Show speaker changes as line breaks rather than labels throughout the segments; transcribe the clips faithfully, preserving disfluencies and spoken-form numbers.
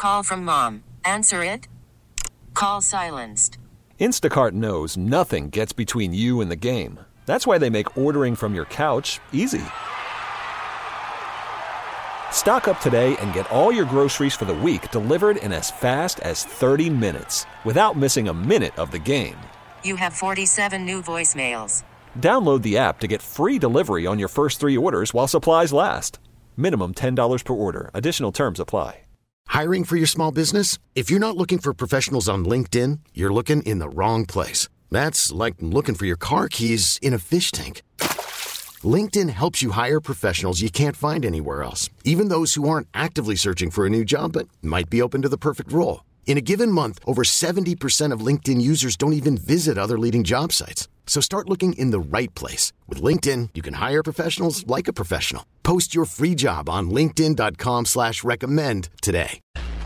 Call from mom. Answer it. Call silenced.
Instacart knows nothing gets between you and the game. That's why they make ordering from your couch easy. Stock up today and get all your groceries for the week delivered in as fast as thirty minutes without missing a minute of the game.
You have forty-seven new voicemails.
Download the app to get free delivery on your first three orders while supplies last. Minimum ten dollars per order. Additional terms apply.
Hiring for your small business? If you're not looking for professionals on LinkedIn, you're looking in the wrong place. That's like looking for your car keys in a fish tank. LinkedIn helps you hire professionals you can't find anywhere else, even those who aren't actively searching for a new job but might be open to the perfect role. In a given month, over seventy percent of LinkedIn users don't even visit other leading job sites. So start looking in the right place. With LinkedIn, you can hire professionals like a professional. Post your free job on linkedin.com slash recommend today.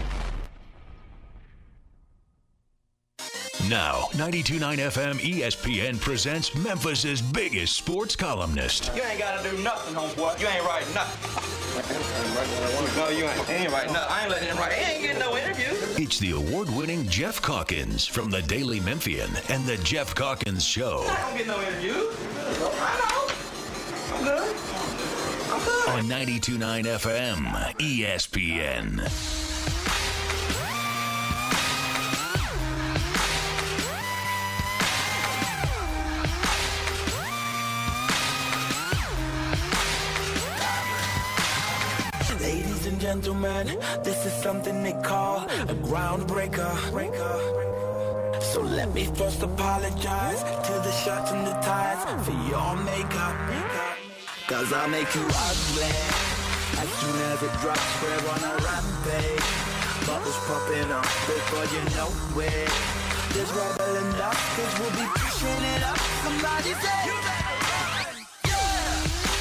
Now, ninety-two point nine F M E S P N presents Memphis's biggest sports columnist.
You ain't got to do nothing, homeboy. You ain't writing nothing. No, you ain't, ain't writing nothing. I ain't letting him write. He ain't getting no interview.
It's the award-winning Jeff Calkins from the Daily Memphian and the Jeff Calkins Show.
I don't get no interview. I know. I'm good. I'm good.
On ninety-two point nine F M E S P N.
Ladies and gentlemen, this is something they call a groundbreaker. So let me first apologize to the shirts and the ties for your makeup. Cause I'll make you ugly as soon as it drops. We're on a rampage. Bubbles popping up before you know it. There's rubble and dust cause we'll be pushing it up. Somebody say you better run. Yeah.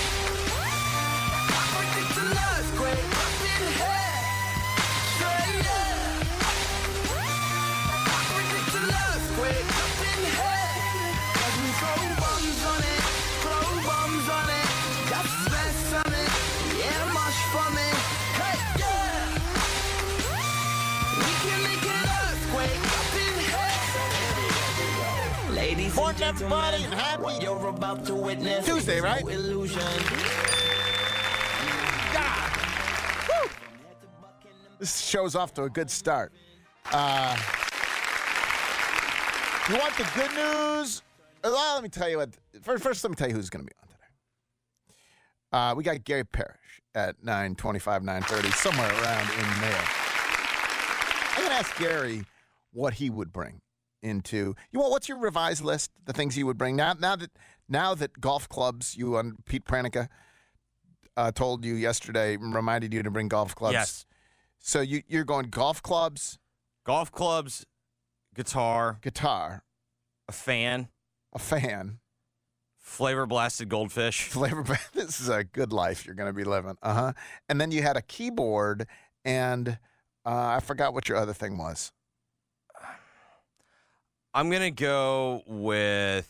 Great up in here. Say yeah. Ridiculous. Great up in here. Cause we throw bombs on it. Throw bombs on it. That's best on it. Yeah, mush for me. Hey, yeah. We can make an earthquake up in here. Ladies and
Morning, everybody,
gentlemen,
and happy
what you're about to witness
Tuesday,
is
right?
no illusion.
This show's off to a good start. Uh, you want the good news? Well, let me tell you what. First, first let me tell you who's going to be on today. Uh, we got Gary Parrish at nine twenty-five, nine thirty, somewhere around in there. I'm going to ask Gary what he would bring into. You want what's your revised list? The things he would bring now. Now that now that golf clubs, you and Pete Pranica uh, told you yesterday, reminded you to bring golf clubs.
Yes.
So you, you're going golf clubs,
Golf clubs, guitar,
guitar,
a fan,
a fan,
flavor blasted goldfish.
flavor. This is a good life you're going to be living. Uh huh. And then you had a keyboard, and uh, I forgot what your other thing was.
I'm going to go with,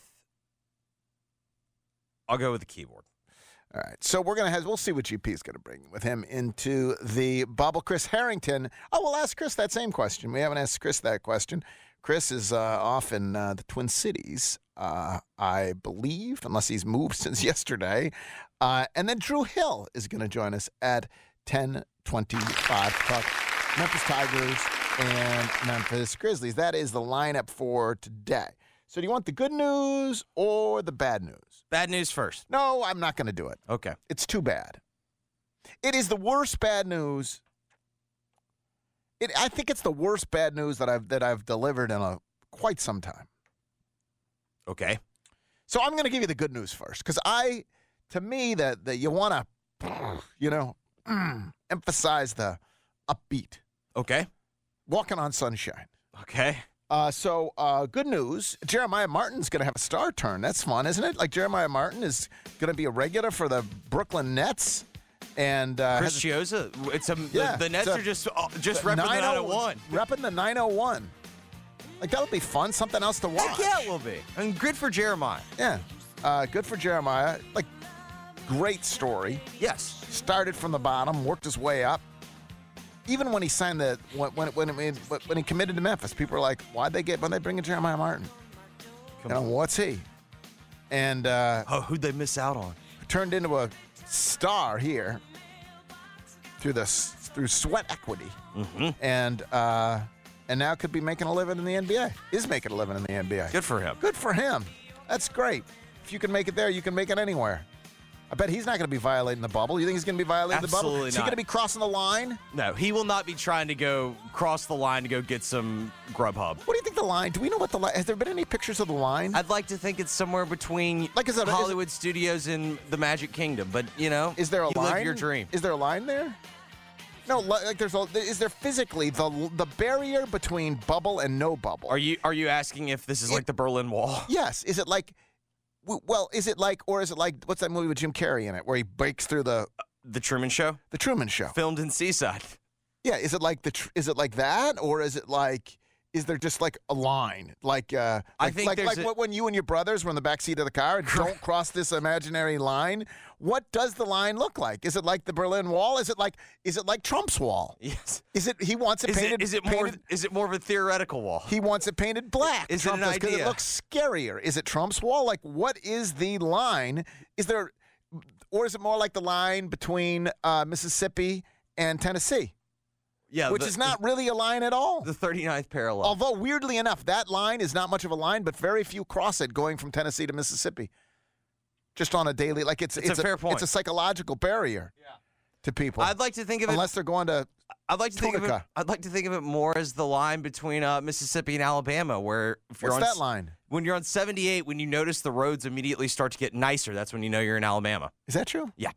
I'll go with the keyboard.
All right. So we're going to have, we'll see what G P is going to bring with him into the bubble. Chris Harrington. Oh, we'll ask Chris that same question. We haven't asked Chris that question. Chris is uh, off in uh, the Twin Cities, uh, I believe, unless he's moved since yesterday. Uh, and then Drew Hill is going to join us at ten twenty-five to talk Memphis Tigers and Memphis Grizzlies. That is the lineup for today. So do you want the good news or the bad news?
Bad news first.
No, I'm not going to do it.
Okay.
It's too bad. It is the worst bad news. It, I think it's the worst bad news that I've that I've delivered in a quite some time.
Okay.
So I'm going to give you the good news first, because I, to me, that that you want to, you know, mm, emphasize the upbeat.
Okay.
Walking on sunshine.
Okay.
Uh, so, uh, good news. Jeremiah Martin's going to have a star turn. That's fun, isn't it? Like, Jeremiah Martin is going to be a regular for the Brooklyn Nets. And uh,
Chris Chioza, it's a,
yeah,
the, the Nets
a,
are just uh, just repping the nine oh one.
Repping the nine oh one. Like, that'll be fun. Something else to watch.
Heck yeah, it will be. And good for Jeremiah.
Yeah. Uh, good for Jeremiah. Like, great story.
Yes.
Started from the bottom, worked his way up. even when he signed the when when when, when, when he committed to Memphis, people were like, "Why'd they get? When they bring in Jeremiah Martin?
Come
you know,
on.
what's he?" And uh,
Oh, who'd they miss out on?
turned into a star here through the through sweat equity,
Mm-hmm.
and uh, and now could be making a living in the N B A. Is making a living in the N B A.
Good for him.
Good for him. That's great. If you can make it there, you can make it anywhere. I bet he's not going to be violating the bubble. You think he's going to be violating the bubble?
Absolutely
Is he
not.
going to be crossing the line?
No, he will not be trying to go cross the line to go get some Grubhub.
What do you think the line? Do we know what the line? Has there been any pictures of the line?
I'd like to think it's somewhere between
Like, is it- is it-
Hollywood Studios and the Magic Kingdom, but you know,
Is there a
you
line?
live your dream.
Is there a line there? No, li- like there's a. Is there physically the the barrier between bubble and no bubble?
Are you are you asking if this is like the Berlin Wall?
Yes. Is it like? w- Well, is it like, or is it like what's that movie with Jim Carrey in it where he breaks through the
The Truman Show,
the Truman Show?
filmed in Seaside.
Yeah. Is it like the? Tr- is it like that, or is it like? Is there just like a line, like uh,
I
like,
think
like,
there's
like
a-
what when you and your brothers were in the back seat of the car and don't cross this imaginary line? What does the line look like? Is it like the Berlin Wall? Is it like is it like Trump's wall?
Yes.
Is it he wants it
Is
painted?
it is it more
painted-
is it more of a theoretical wall?
He wants it painted black.
Is it
Trump
an
does, 'cause
idea?
It looks scarier. Is it Trump's wall? Like, what is the line? Is there, or is it more like the line between uh, Mississippi and Tennessee,
Yeah,
which
the,
is not really a line at all?
the thirty-ninth parallel.
Although weirdly enough, that line is not much of a line, but very few cross it going from Tennessee to Mississippi. Just on a daily, like it's
It's a fair point.
It's a psychological barrier to people.
I'd like to think of it.
unless they're going to.
I'd like to think of it.
Tunica.
I'd like to think of it more as the line between uh, Mississippi and Alabama, where if you're
What's
on
that
s-
line?
when you're on seventy-eight, when you notice the roads immediately start to get nicer, that's when you know you're in Alabama.
Is that true?
Yeah.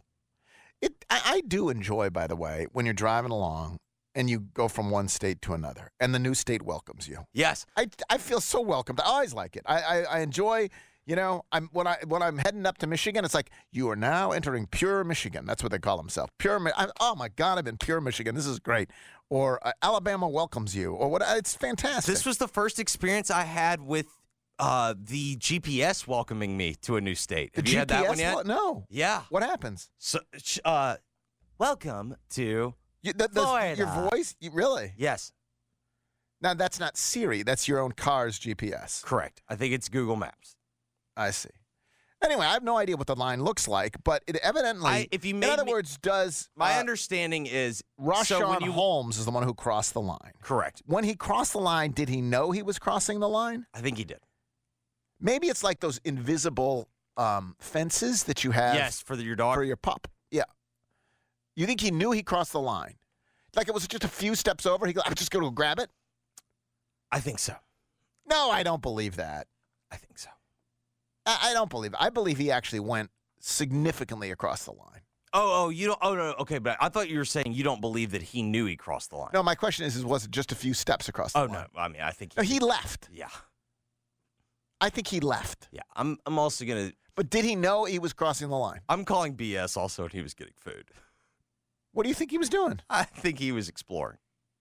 It. I, I do enjoy, by the way, when you're driving along and you go from one state to another, and the new state welcomes you.
Yes.
I, I feel so welcomed. I always like it. I, I, I enjoy. You know, I'm when I when I'm heading up to Michigan, it's like you are now entering pure Michigan. That's what they call themselves. Pure. Mi- I, oh my God, I'm in pure Michigan. This is great. Or uh, Alabama welcomes you. Or what? It's fantastic.
This was the first experience I had with uh, the G P S welcoming me to a new state.
the
Have you had that one yet?
wel- No.
Yeah.
What happens?
So, sh- uh, welcome to.
You, the, the, your
Florida.
voice? You, really?
Yes,
Now that's not Siri. That's your own car's G P S.
correct. I think it's Google Maps.
I see. Anyway, I have no idea what the line looks like, but it evidently,
I- if you
in
made
other
me-
words, does
My
uh,
understanding is
Rashawn
so when you
Holmes is the one who crossed the line.
correct.
When he crossed the line, did he know he was crossing the line?
I think he did.
Maybe it's like those invisible um, fences that you have
Yes, for the, your dog.
for your pup. Yeah. You think he knew he crossed the line? Like it was just a few steps over. He go, I'm just going to grab it.
I think so.
No, I don't believe that.
I think so.
I, I don't believe it. I believe he actually went significantly across the line.
Oh, oh, you don't. Oh, no. Okay, but I thought you were saying you don't believe that he knew he crossed the line.
No, my question is, is was it just a few steps across the
Oh
line?
no. I mean, I think.
No, he left.
Yeah.
I think he left.
Yeah. I'm. I'm also gonna.
But did he know he was crossing the line?
I'm calling B S. Also, and he was getting food.
What do you think he was doing?
I think he was exploring.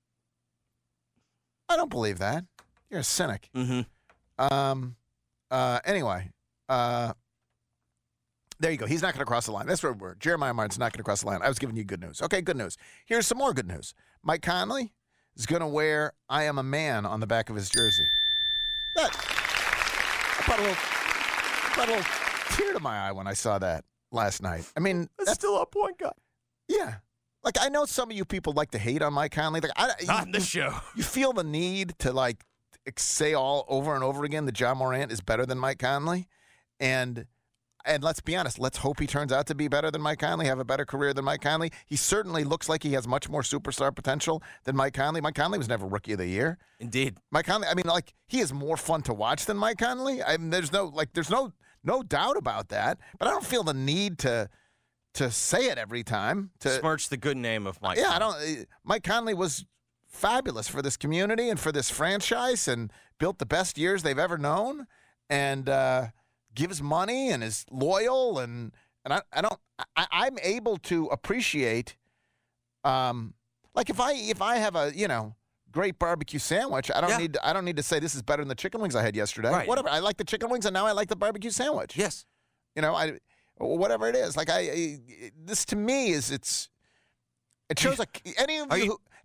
I don't believe that. You're a cynic.
Mm-hmm.
Um. Uh. Anyway. Uh. There you go. He's not going to cross the line. That's where we're. Jeremiah Martin's not going to cross the line. I was giving you good news. Okay, good news. Here's some more good news. Mike Conley is going to wear "I Am a Man" on the back of his jersey. That. I brought a little. I brought a little tear to my eye when I saw that last night. I mean,
That's still a point guy.
yeah. Like I know some of you people like to hate on Mike Conley. Like I,
Not
you,
in this show.
you feel the need to like say all over and over again that John Morant is better than Mike Conley, and and let's be honest, let's hope he turns out to be better than Mike Conley, have a better career than Mike Conley. He certainly looks like he has much more superstar potential than Mike Conley. Mike Conley was never Rookie of the Year.
Indeed.
Mike Conley, I mean, like he is more fun to watch than Mike Conley. I mean, there's no like, there's no no doubt about that. But I don't feel the need to to say it every time. To
Smirch the good name of Mike.
yeah, I
Conley.
don't. uh, Mike Conley was fabulous for this community and for this franchise, and built the best years they've ever known, and uh, gives money and is loyal, and and I, I don't. I, I'm able to appreciate, um, like if I if I have a you know great barbecue sandwich, I don't
Yeah.
need to, I don't need to say this is better than the chicken wings I had yesterday.
Right.
Whatever. I like the chicken wings, and now I like the barbecue sandwich.
Yes.
You know, I whatever it is. Like I, I this to me is it's it shows like any of
Are
you,
you-
who,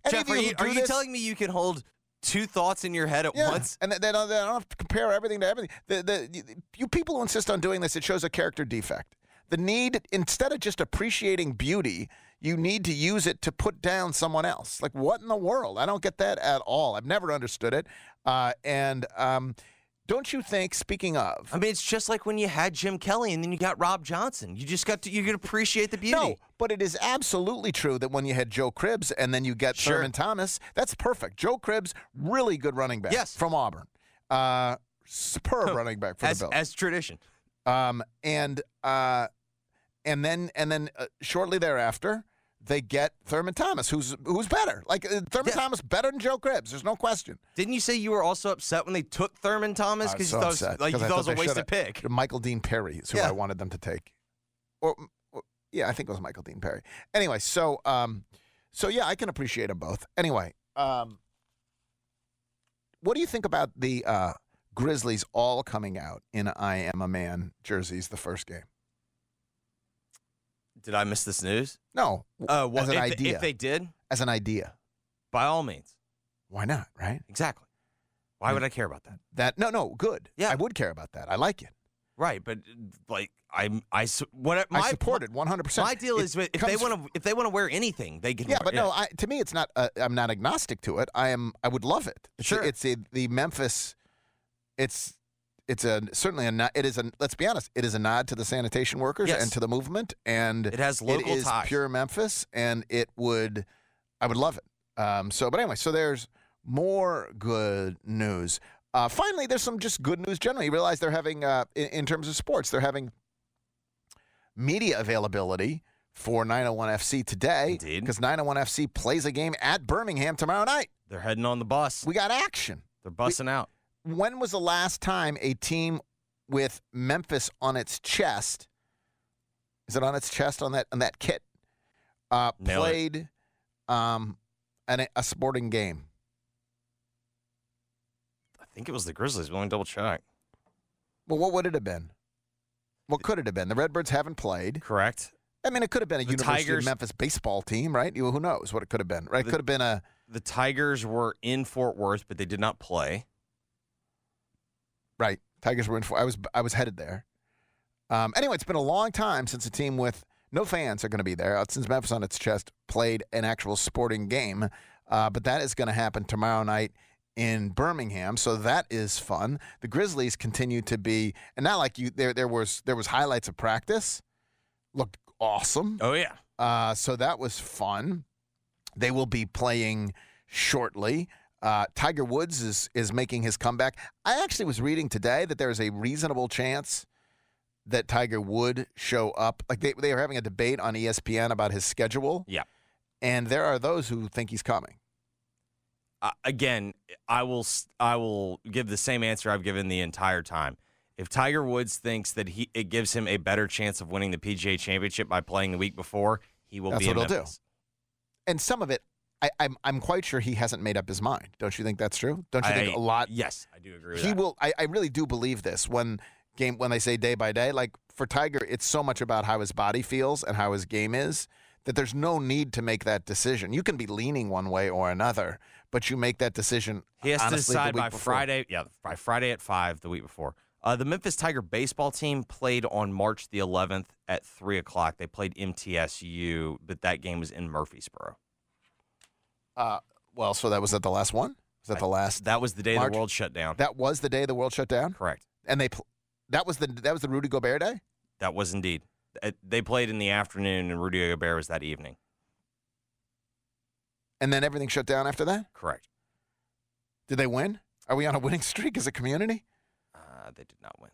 Any
Jeff,
of
are
who
you,
do
are you
this-
telling me you can hold two thoughts in your head at
Yeah,
once?
and they they don't, they don't have to compare everything to everything. The, the, you people who insist on doing this, it shows a character defect. The need, instead of just appreciating beauty, you need to use it to put down someone else. Like, what in the world? I don't get that at all. I've never understood it. Uh, and um, don't you think, speaking of...
I mean, it's just like when you had Jim Kelly and then you got Rob Johnson. You just got to, you can appreciate the beauty.
No, but it is absolutely true that when you had Joe Cribbs and then you get
Sure.
Thurman Thomas, that's perfect. Joe Cribbs, really good running back
Yes.
from Auburn. Uh, superb running back for
as,
the Bills.
as tradition.
Um, and uh, and then and then uh, shortly thereafter, they get Thurman Thomas, who's who's better. Like uh, Thurman
Yeah.
Thomas, better than Joe Cribbs. There's no question.
Didn't you say you were also upset when they took Thurman Thomas
I was
because
so
you thought it was,
upset,
like you
'cause I
thought it was
thought
a
they
wasted
should've-
pick?
Michael Dean Perry is who
Yeah.
I wanted them to take. Or, or yeah, I think it was Michael Dean Perry. Anyway, so um, so yeah, I can appreciate them both. Anyway, um, what do you think about the uh, Grizzlies all coming out in I Am a Man jerseys the first game?
Did I miss this news?
No,
Uh, well,
as an
if,
idea.
if they did,
as an idea.
by all means.
Why not, right?
Exactly. Why would I care about that?
That no, no, good.
Yeah.
I would care about that. I like it.
Right, but like I, I, su- what my
I support it one hundred percent.
My deal
It
is if they
comes-
want to, if they want to wear anything, they can.
Yeah,
wear
but
it.
no, I, to me, it's not. Uh, I'm not agnostic to it. I am. I would love it. It's
Sure.
A, it's a, the Memphis. It's it's a certainly a. no- It is a. Let's be honest. It is a nod to the sanitation workers
Yes.
and to the movement, and
It has local
It is
ties.
pure Memphis, and it would. I would love it. Um. So, but anyway, so there's more good news. Uh, finally, there's some just good news generally. You realize they're having, uh, in, in terms of sports, they're having media availability for nine oh one F C today.
Indeed.
Because nine oh one F C plays a game at Birmingham tomorrow night.
They're heading on the bus.
We got action.
They're bussing out.
When was the last time a team with Memphis on its chest, is it on its chest on that on that kit, uh,
Nailed it.
played um, an, a sporting game?
I think it was the Grizzlies. We'll double check.
Well, what would it have been? What could it have been? The Redbirds haven't played.
Correct.
I mean, it could have been a
The
University
Tigers-
of Memphis baseball team, right? You, who knows what it could have been, right? It
The-
could have been a
The Tigers were in Fort Worth, but they did not play.
right. Tigers were in. I was I was headed there. Um, anyway, it's been a long time since a team with no fans are going to be there. Uh, Since Memphis on its chest played an actual sporting game, uh, but that is going to happen tomorrow night in Birmingham. So that is fun. The Grizzlies continue to be, and not like you. There there was there was highlights of practice. Looked awesome.
Oh yeah.
Uh, so that was fun. They will be playing shortly. Uh, Tiger Woods is is making his comeback. I actually was reading today that there is a reasonable chance that Tiger would show up. Like they they are having a debate on E S P N about his schedule,
Yeah.
and there are those who think he's coming.
Uh, again, I will s- I will give the same answer I've given the entire time. If Tiger Woods thinks that he it gives him a better chance of winning the P G A Championship by playing the week before, he will
That's
be in
what he'll do.
Memphis.
And some of it, I, I'm I'm quite sure he hasn't made up his mind. Don't you think that's true? Don't you
I-
think a lot?
Yes, I do agree with
He
that.
will. I, I really do believe this when game when they say day by day. Like for Tiger, it's so much about how his body feels and how his game is that there's no need to make that decision. You can be leaning one way or another, but you make that decision.
He has to
honestly, the
decide
week
by
before.
Friday. Yeah, by Friday at five the week before. Uh, the Memphis Tiger baseball team played on March the eleventh at three o'clock. They played M T S U, but that game was in Murfreesboro.
Uh, well, so that was that the last one. Was that the last?
That was the day
March?
the world shut down.
That was the day the world shut down.
Correct.
And they pl- that was the that was the Rudy Gobert day.
That was indeed. Uh, They played in the afternoon, and Rudy Gobert was that evening.
And then everything shut down after that.
Correct.
Did they win? Are we on a winning streak as a community?
Uh, they did not win.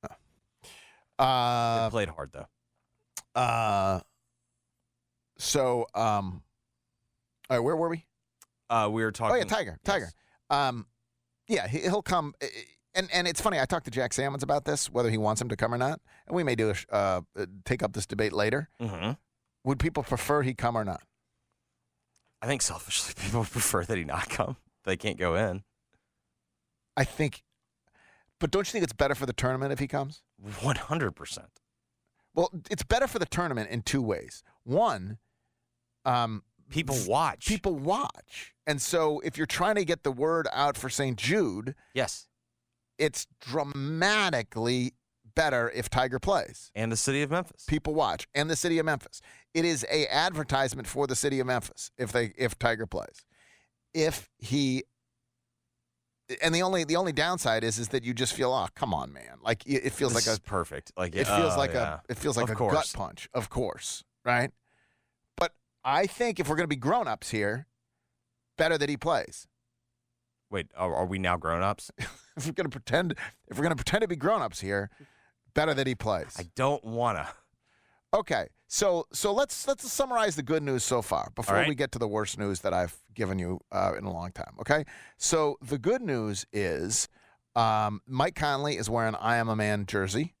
Uh,
They played hard though.
Uh, so, um, all right, where were we?
Uh, we were talking.
Oh yeah, Tiger, Tiger.
Yes.
Um, yeah, he, he'll come. uh, And and it's funny. I talked to Jack Salmons about this, whether he wants him to come or not, and we may do a, sh- uh, uh, take up this debate later.
Mm-hmm.
Would people prefer he come or not?
I think selfishly, people prefer that he not come. They can't go in.
I think, but don't you think it's better for the tournament if he comes?
One hundred percent.
Well, it's better for the tournament in two ways. One, um,
People watch.
People watch. And so if you're trying to get the word out for Saint Jude,
yes,
it's dramatically better if Tiger plays.
And the city of Memphis.
People watch. And the city of Memphis. It is a advertisement for the city of Memphis if they if Tiger plays. If he and the only the only downside is is that you just feel, oh, come on, man. Like it, it feels
this
like a
is perfect. Like
it feels
oh,
like
yeah.
a it feels like
of
a
course.
gut punch, of course, right? But I think if we're going to be grown-ups here, better that he plays.
Wait, are, are we now grown-ups?
if we're going to pretend if we're going to pretend to be grown-ups here, better that he plays.
I don't want to.
Okay. So so let's let's summarize the good news so far before
right.
we get to the worst news that I've given you uh, in a long time. Okay. So the good news is um, Mike Conley is wearing I Am a Man jersey.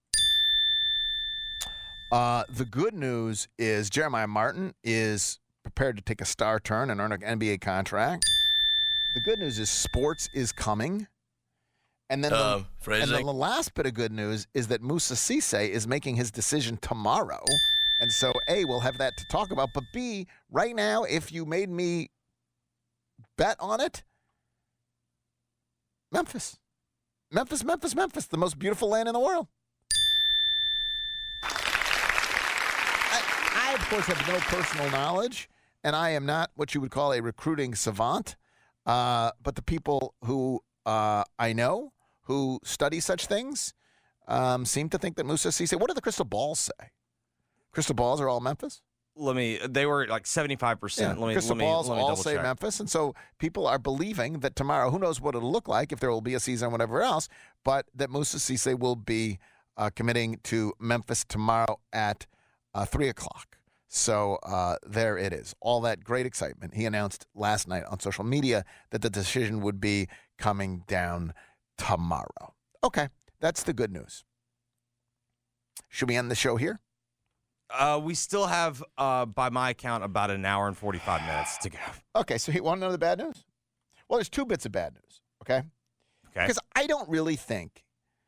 Uh, the good news is Jeremiah Martin is prepared to take a star turn and earn an N B A contract. The good news is sports is coming. And then,
Um,
the, and then the last bit of good news is that Moussa Cisse is making his decision tomorrow. And so, A, we'll have that to talk about. But B, right now, if you made me bet on it, Memphis. Memphis, Memphis, Memphis, the most beautiful land in the world. I, I of course, have no personal knowledge, and I am not what you would call a recruiting savant. Uh, but the people who uh, I know who study such things um, seem to think that Moussa Cisse. What do the crystal balls say? Crystal balls are all Memphis?
Let me. They were like seventy-five percent.
Yeah.
Let me.
Crystal
let me,
balls
let me
all
double
say
check.
Memphis, and so people are believing that tomorrow, who knows what it'll look like, if there will be a season or whatever else, but that Moussa Cisse will be uh, committing to Memphis tomorrow at uh, three o'clock. So uh, there it is. All that great excitement. He announced last night on social media that the decision would be coming down tomorrow. Okay, that's the good news. Should we end the show here?
Uh, we still have, uh, by my count, about an hour and forty-five minutes to go.
Okay, so you want to know the bad news? Well, there's two bits of bad news, okay?
Okay.
Because I don't really think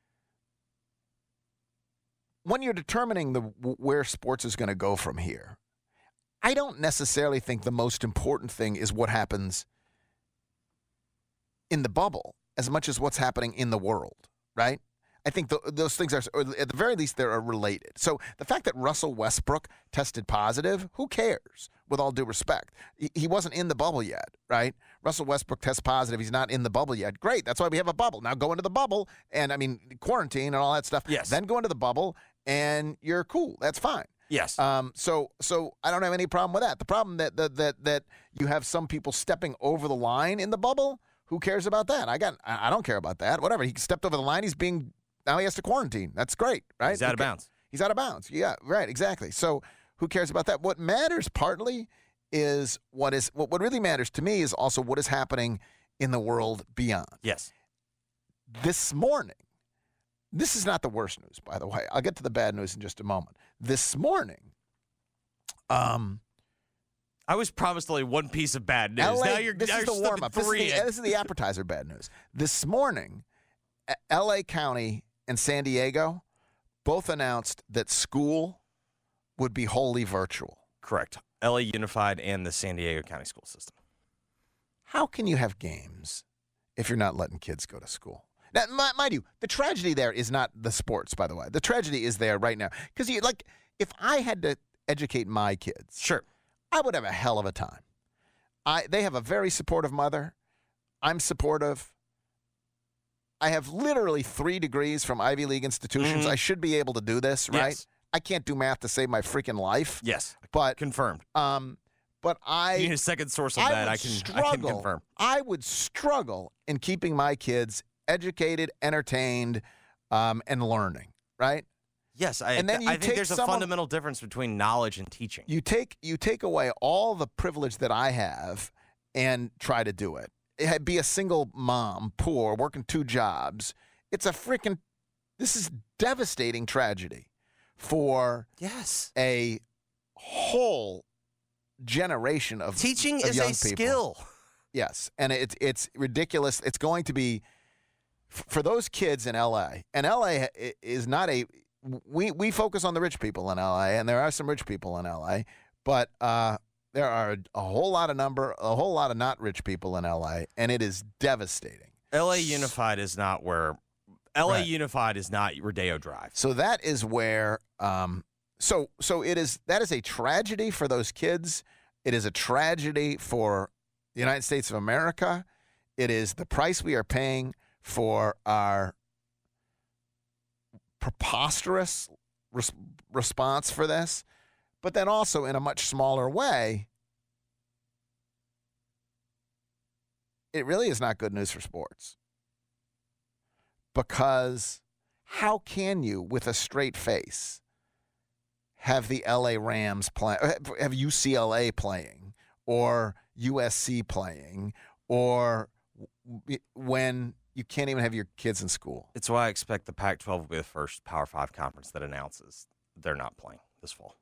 when you're determining the where sports is going to go from here, I don't necessarily think the most important thing is what happens in the bubble as much as what's happening in the world, right? I think the, those things are, or at the very least, they're related. So the fact that Russell Westbrook tested positive, who cares? With all due respect, he, he wasn't in the bubble yet, right? Russell Westbrook tests positive. He's not in the bubble yet. Great. That's why we have a bubble. Now go into the bubble and, I mean, quarantine and all that stuff.
Yes.
Then go into the bubble and you're cool. That's fine.
Yes.
Um. So, so I don't have any problem with that. The problem that that that that you have some people stepping over the line in the bubble. Who cares about that? I got. I don't care about that. Whatever. He stepped over the line. He's being. Now he has to quarantine. That's great, right?
He's out of
Okay.
bounds.
He's out of bounds. Yeah. Right. Exactly. So who cares about that? What matters partly is what is what. What really matters to me is also what is happening in the world beyond.
Yes.
This morning. This is not the worst news, by the way. I'll get to the bad news in just a moment. This morning, um,
I was promised only one piece of bad news.
L A
now you're
this
now
is
you're
the
slipping
warm up. This,
three
is the-
in.
this is the appetizer bad news. This morning, L A County and San Diego both announced that school would be wholly virtual.
Correct. L A Unified and the San Diego County School System.
How can you have games if you're not letting kids go to school? Now, mi- mind you, the tragedy there is not the sports, by the way. The tragedy is there right now. Because, you like, if I had to educate my kids,
Sure.
I would have a hell of a time. I They have a very supportive mother. I'm supportive. I have literally three degrees from Ivy League institutions.
Mhm.
I should be able to do this, right?
Yes.
I can't do math to save my freaking life.
Yes.
But
Confirmed.
um, but I
You need a second source of
I
that.
would
I can
struggle,
I can confirm.
I would struggle in keeping my kids educated, entertained, um, and learning. Right?
Yes, I,
And then you
I think
take
there's a
someone-
fundamental difference between knowledge and teaching.
You take you take away all the privilege that I have and try to do it. It be a single mom, poor, working two jobs. It's a freaking. This is devastating tragedy for
Yes.
a whole generation of
Teaching
of
is
young
a
people.
skill.
Yes, and it's it's ridiculous. It's going to be f- for those kids in L A. And L A i- is not a we we focus on the rich people in L A, and there are some rich people in L A. But uh, There are a whole lot of number, a whole lot of not rich people in L A, and it is devastating.
L A Unified is not where L A
Right.
Unified is not Rodeo Drive.
So that is where, um, so so it is. That is a tragedy for those kids. It is a tragedy for the United States of America. It is the price we are paying for our preposterous res- response for this. But then also in a much smaller way, it really is not good news for sports. Because how can you, with a straight face, have the L A Rams play, have U C L A playing, or U S C playing, or when you can't even have your kids in school?
It's why I expect the Pac twelve will be the first Power Five conference that announces they're not playing this fall.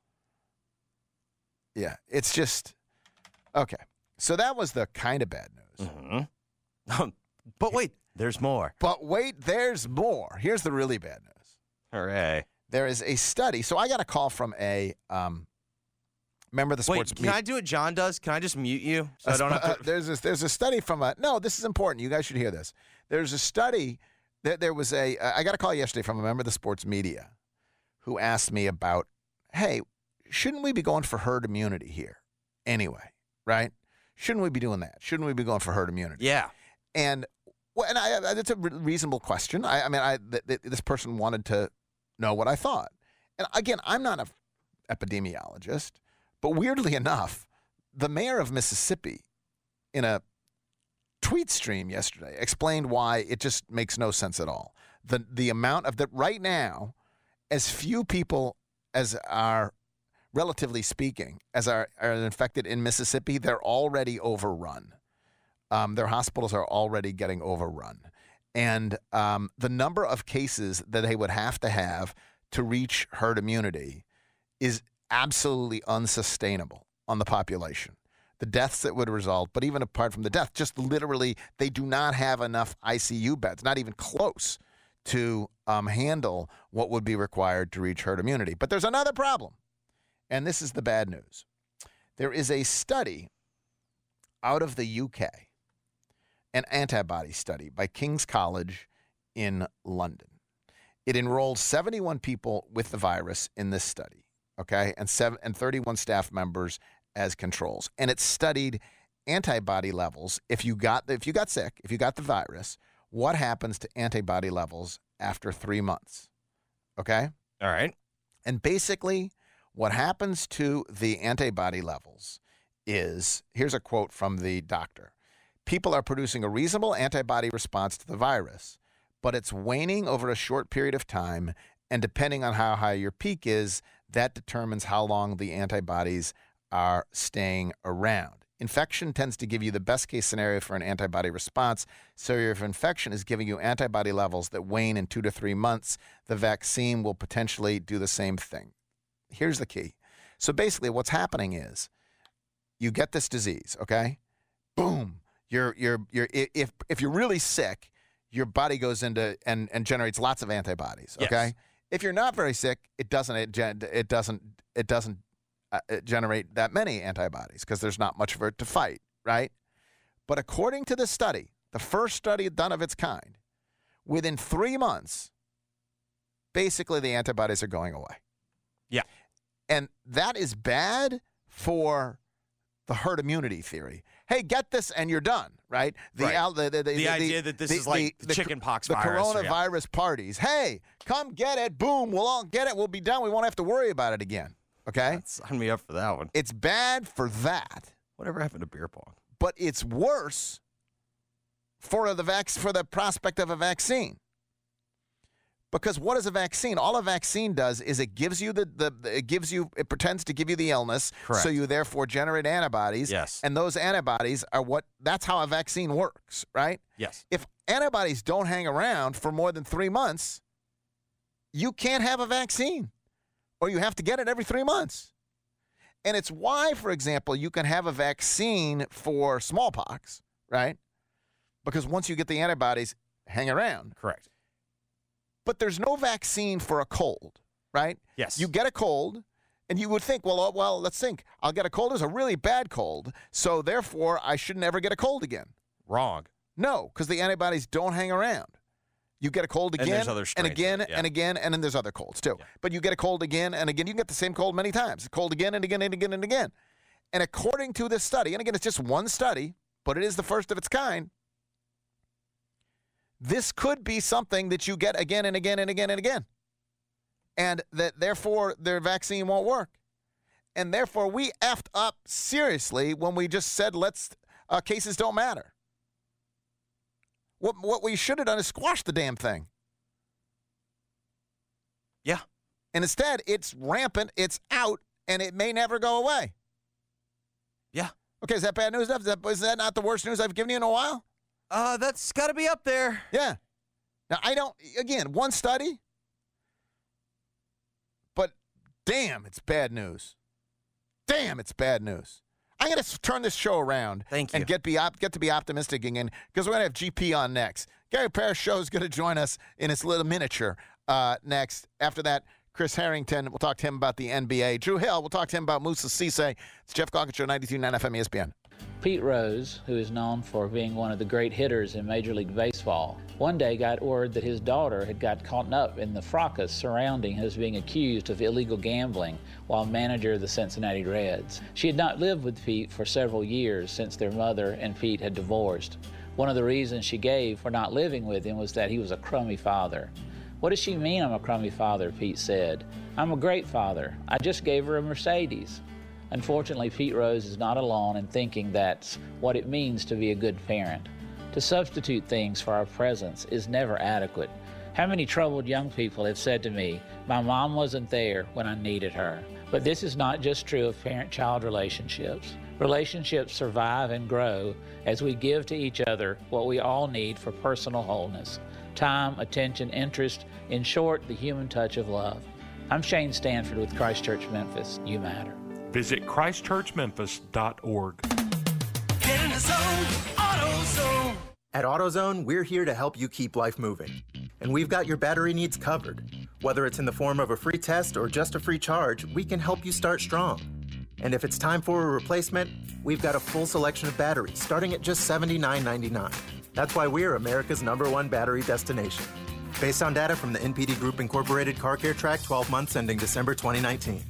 Yeah, it's just okay. So that was the kind of bad news.
Mm-hmm. But wait, there's more.
But wait, there's more. Here's the really bad news.
Hooray!
There is a study. So I got a call from a um, member of the sports.
Wait, can
media.
I do what John does? Can I just mute you so
A
I don't
sp-
have to?
uh, there's a, there's a study from a no. This is important. You guys should hear this. There's a study. That there was a. Uh, I got a call yesterday from a member of the sports media, who asked me about, hey, shouldn't we be going for herd immunity here anyway? Right? Shouldn't we be doing that? Shouldn't we be going for herd immunity?
Yeah.
And well, and I, I, it's a re- reasonable question. I, I mean, I th- th- this person wanted to know what I thought. And again, I'm not an epidemiologist, but weirdly enough, the mayor of Mississippi, in a tweet stream yesterday, explained why it just makes no sense at all. The the amount of that right now, as few people as are, relatively speaking, as are, are infected in Mississippi, they're already overrun. Um, their hospitals are already getting overrun. And um, the number of cases that they would have to have to reach herd immunity is absolutely unsustainable on the population. The deaths that would result, but even apart from the death, just literally, they do not have enough I C U beds, not even close to um, handle what would be required to reach herd immunity. But there's another problem, and this is the bad news. There is a study out of the U K, an antibody study by King's College in London. It enrolled seventy-one people with the virus in this study, okay, and seven and thirty-one staff members as controls. And it studied antibody levels. If you got if you got sick, if you got the virus, what happens to antibody levels after three months? Okay?
All right.
And basically, what happens to the antibody levels is, here's a quote from the doctor. People are producing a reasonable antibody response to the virus, but it's waning over a short period of time, and depending on how high your peak is, that determines how long the antibodies are staying around. Infection tends to give you the best case scenario for an antibody response. So if infection is giving you antibody levels that wane in two to three months, the vaccine will potentially do the same thing. Here's the key. So basically what's happening is you get this disease, okay? Boom. You're you're you're if if you're really sick, your body goes into and, and generates lots of antibodies, okay?
Yes.
If you're not very sick, it doesn't it, gen- it doesn't it doesn't uh, generate that many antibodies because there's not much for it to fight, right? But according to the study, the first study done of its kind, within three months, basically the antibodies are going away.
Yeah.
And that is bad for the herd immunity theory. Hey, get this and you're done, right? The
Right.
al- the, the, the,
The idea that this is like the chickenpox
the
virus, or-
coronavirus parties. Hey, come get it. Boom. We'll all get it. We'll be done. We won't have to worry about it again. Okay?
Sign me up for that one.
It's bad for that,
Whatever happened to beer pong?
but it's worse for the vac- for the prospect of a vaccine. Because what is a vaccine? All a vaccine does is it gives you the, the, the it gives you it pretends to give you the illness,
Correct.
so you therefore generate antibodies.
Yes.
And those antibodies are what that's how a vaccine works, right?
Yes.
If antibodies don't hang around for more than three months, you can't have a vaccine, or you have to get it every three months. And it's why, for example, you can have a vaccine for smallpox, right? Because once you get the antibodies, hang around.
Correct.
But there's no vaccine for a cold, right?
Yes.
You get a cold, And you would think, well, uh, well, let's think. I'll get a cold. It's a really bad cold, so therefore I should never get a cold again.
Wrong.
No, because the antibodies don't hang around. You get a cold again
and, there's other
and
strains
again
of it, yeah.
and again, and then there's other colds too.
Yeah.
But you get a cold again and again. You can get the same cold many times. Cold again and again and again and again. And according to this study, and again, it's just one study, but it is the first of its kind, this could be something that you get again and again and again and again. And that therefore their vaccine won't work. And therefore we effed up seriously when we just said let's uh, cases don't matter. What what we should have done is squash the damn thing.
Yeah.
And instead, it's rampant, it's out, and it may never go away.
Yeah.
Okay, is that bad news? Is that, is that not the worst news I've given you in a while?
Uh, that's got to be up there.
Yeah. Now, I don't, again, one study, but damn, it's bad news. Damn, it's bad news. I'm going to turn this show around.
Thank you.
And get be op- get to be optimistic again because we're going to have G P on next. Gary Parrish Show is going to join us in his little miniature uh, next. After that, Chris Harrington, we'll talk to him about the N B A. Drew Hill, we'll talk to him about Moussa Cisse. It's Jeff Calkins Show, ninety-two point nine F M E S P N.
Pete Rose, who is known for being one of the great hitters in Major League Baseball, one day got word that his daughter had got caught up in the fracas surrounding his being accused of illegal gambling while manager of the Cincinnati Reds. She had not lived with Pete for several years since their mother and Pete had divorced. One of the reasons she gave for not living with him was that he was a crummy father. "What does she mean I'm a crummy father?" Pete said. "I'm a great father. I just gave her a Mercedes." Unfortunately, Pete Rose is not alone in thinking that's what it means to be a good parent. To substitute things for our presence is never adequate. How many troubled young people have said to me, "My mom wasn't there when I needed her." But this is not just true of parent-child relationships. Relationships survive and grow as we give to each other what we all need for personal wholeness: time, attention, interest, in short, the human touch of love. I'm Shane Stanford with Christ Church Memphis. You matter.
Visit christ church memphis dot org.
Get in the zone, AutoZone.
At AutoZone, we're here to help you keep life moving. And we've got your battery needs covered. Whether it's in the form of a free test or just a free charge, we can help you start strong. And if it's time for a replacement, we've got a full selection of batteries starting at just seventy-nine ninety-nine. That's why we're America's number one battery destination. Based on data from the N P D Group Incorporated Car Care Track, twelve months ending December twenty nineteen.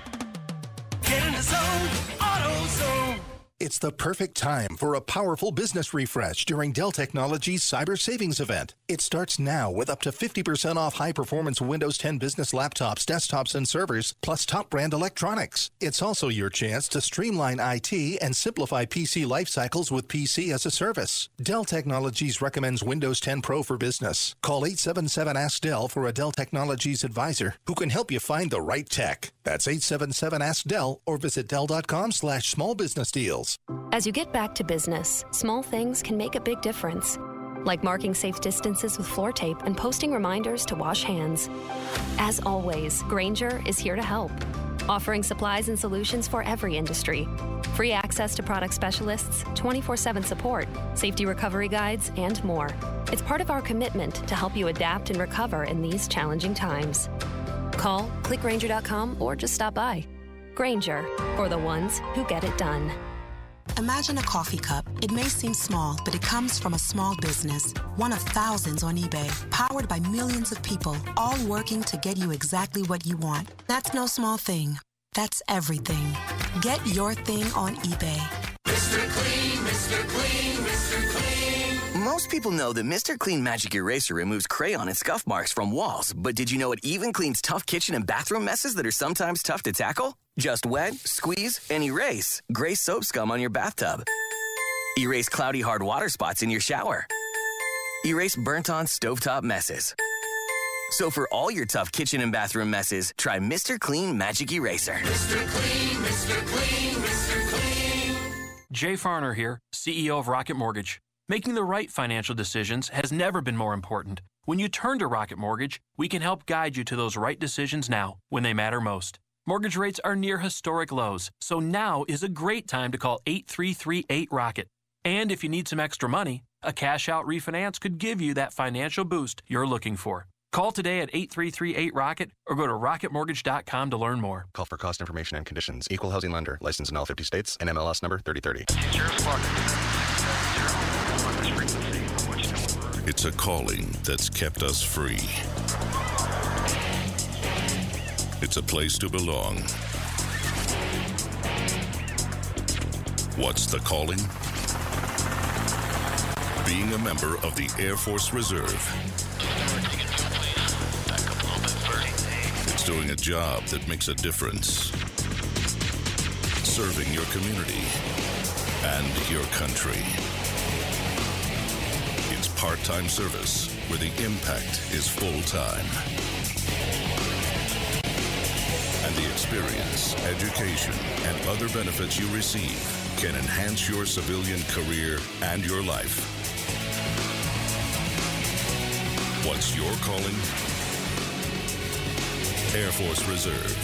Get in the zone, AutoZone.
It's the perfect time for a powerful business refresh during Dell Technologies Cyber Savings Event. It starts now with up to fifty percent off high-performance Windows ten business laptops, desktops, and servers, plus top-brand electronics. It's also your chance to streamline I T and simplify P C life cycles with P C as a service. Dell Technologies recommends Windows ten Pro for business. Call eight seven seven, ask Dell for a Dell Technologies advisor who can help you find the right tech. That's eight seven seven, ask Dell or visit Dell.com slash small business deals.
As you get back to business, small things can make a big difference. Like marking safe distances with floor tape and posting reminders to wash hands. As always, Grainger is here to help, offering supplies and solutions for every industry. Free access to product specialists, twenty-four seven support, safety recovery guides, and more. It's part of our commitment to help you adapt and recover in these challenging times. Call, click Grainger dot com, or just stop by. Grainger, for the ones who get it done.
Imagine a coffee cup. It may seem small, but it comes from a small business, one of thousands on eBay, powered by millions of people, all working to get you exactly what you want. That's no small thing. That's everything. Get your thing on eBay.
Mister Clean, Mister Clean, Mister Clean.
Most people know that Mister Clean Magic Eraser removes crayon and scuff marks from walls, but did you know it even cleans tough kitchen and bathroom messes that are sometimes tough to tackle? Just wet, squeeze, and erase gray soap scum on your bathtub. Erase cloudy hard water spots in your shower. Erase burnt-on stovetop messes. So for all your tough kitchen and bathroom messes, try Mister Clean Magic Eraser.
Mister Clean, Mister Clean, Mister Clean.
Jay Farner here, C E O of Rocket Mortgage. Making the right financial decisions has never been more important. When you turn to Rocket Mortgage, we can help guide you to those right decisions now, when they matter most. Mortgage rates are near historic lows, so now is a great time to call eight three three eight ROCKET. And if you need some extra money, a cash-out refinance could give you that financial boost you're looking for. Call today at eight three three eight rocket or go to rocket mortgage dot com to learn more.
Call for cost information and conditions. Equal housing lender. Licensed in all fifty states. N M L S number thirty thirty.
It's a calling that's kept us free. It's a place to belong. What's the calling? Being a member of the Air Force Reserve. It's doing a job that makes a difference. Serving your community and your country. It's part-time service where the impact is full-time. And the experience, education, and other benefits you receive can enhance your civilian career and your life. What's your calling? Air Force Reserve.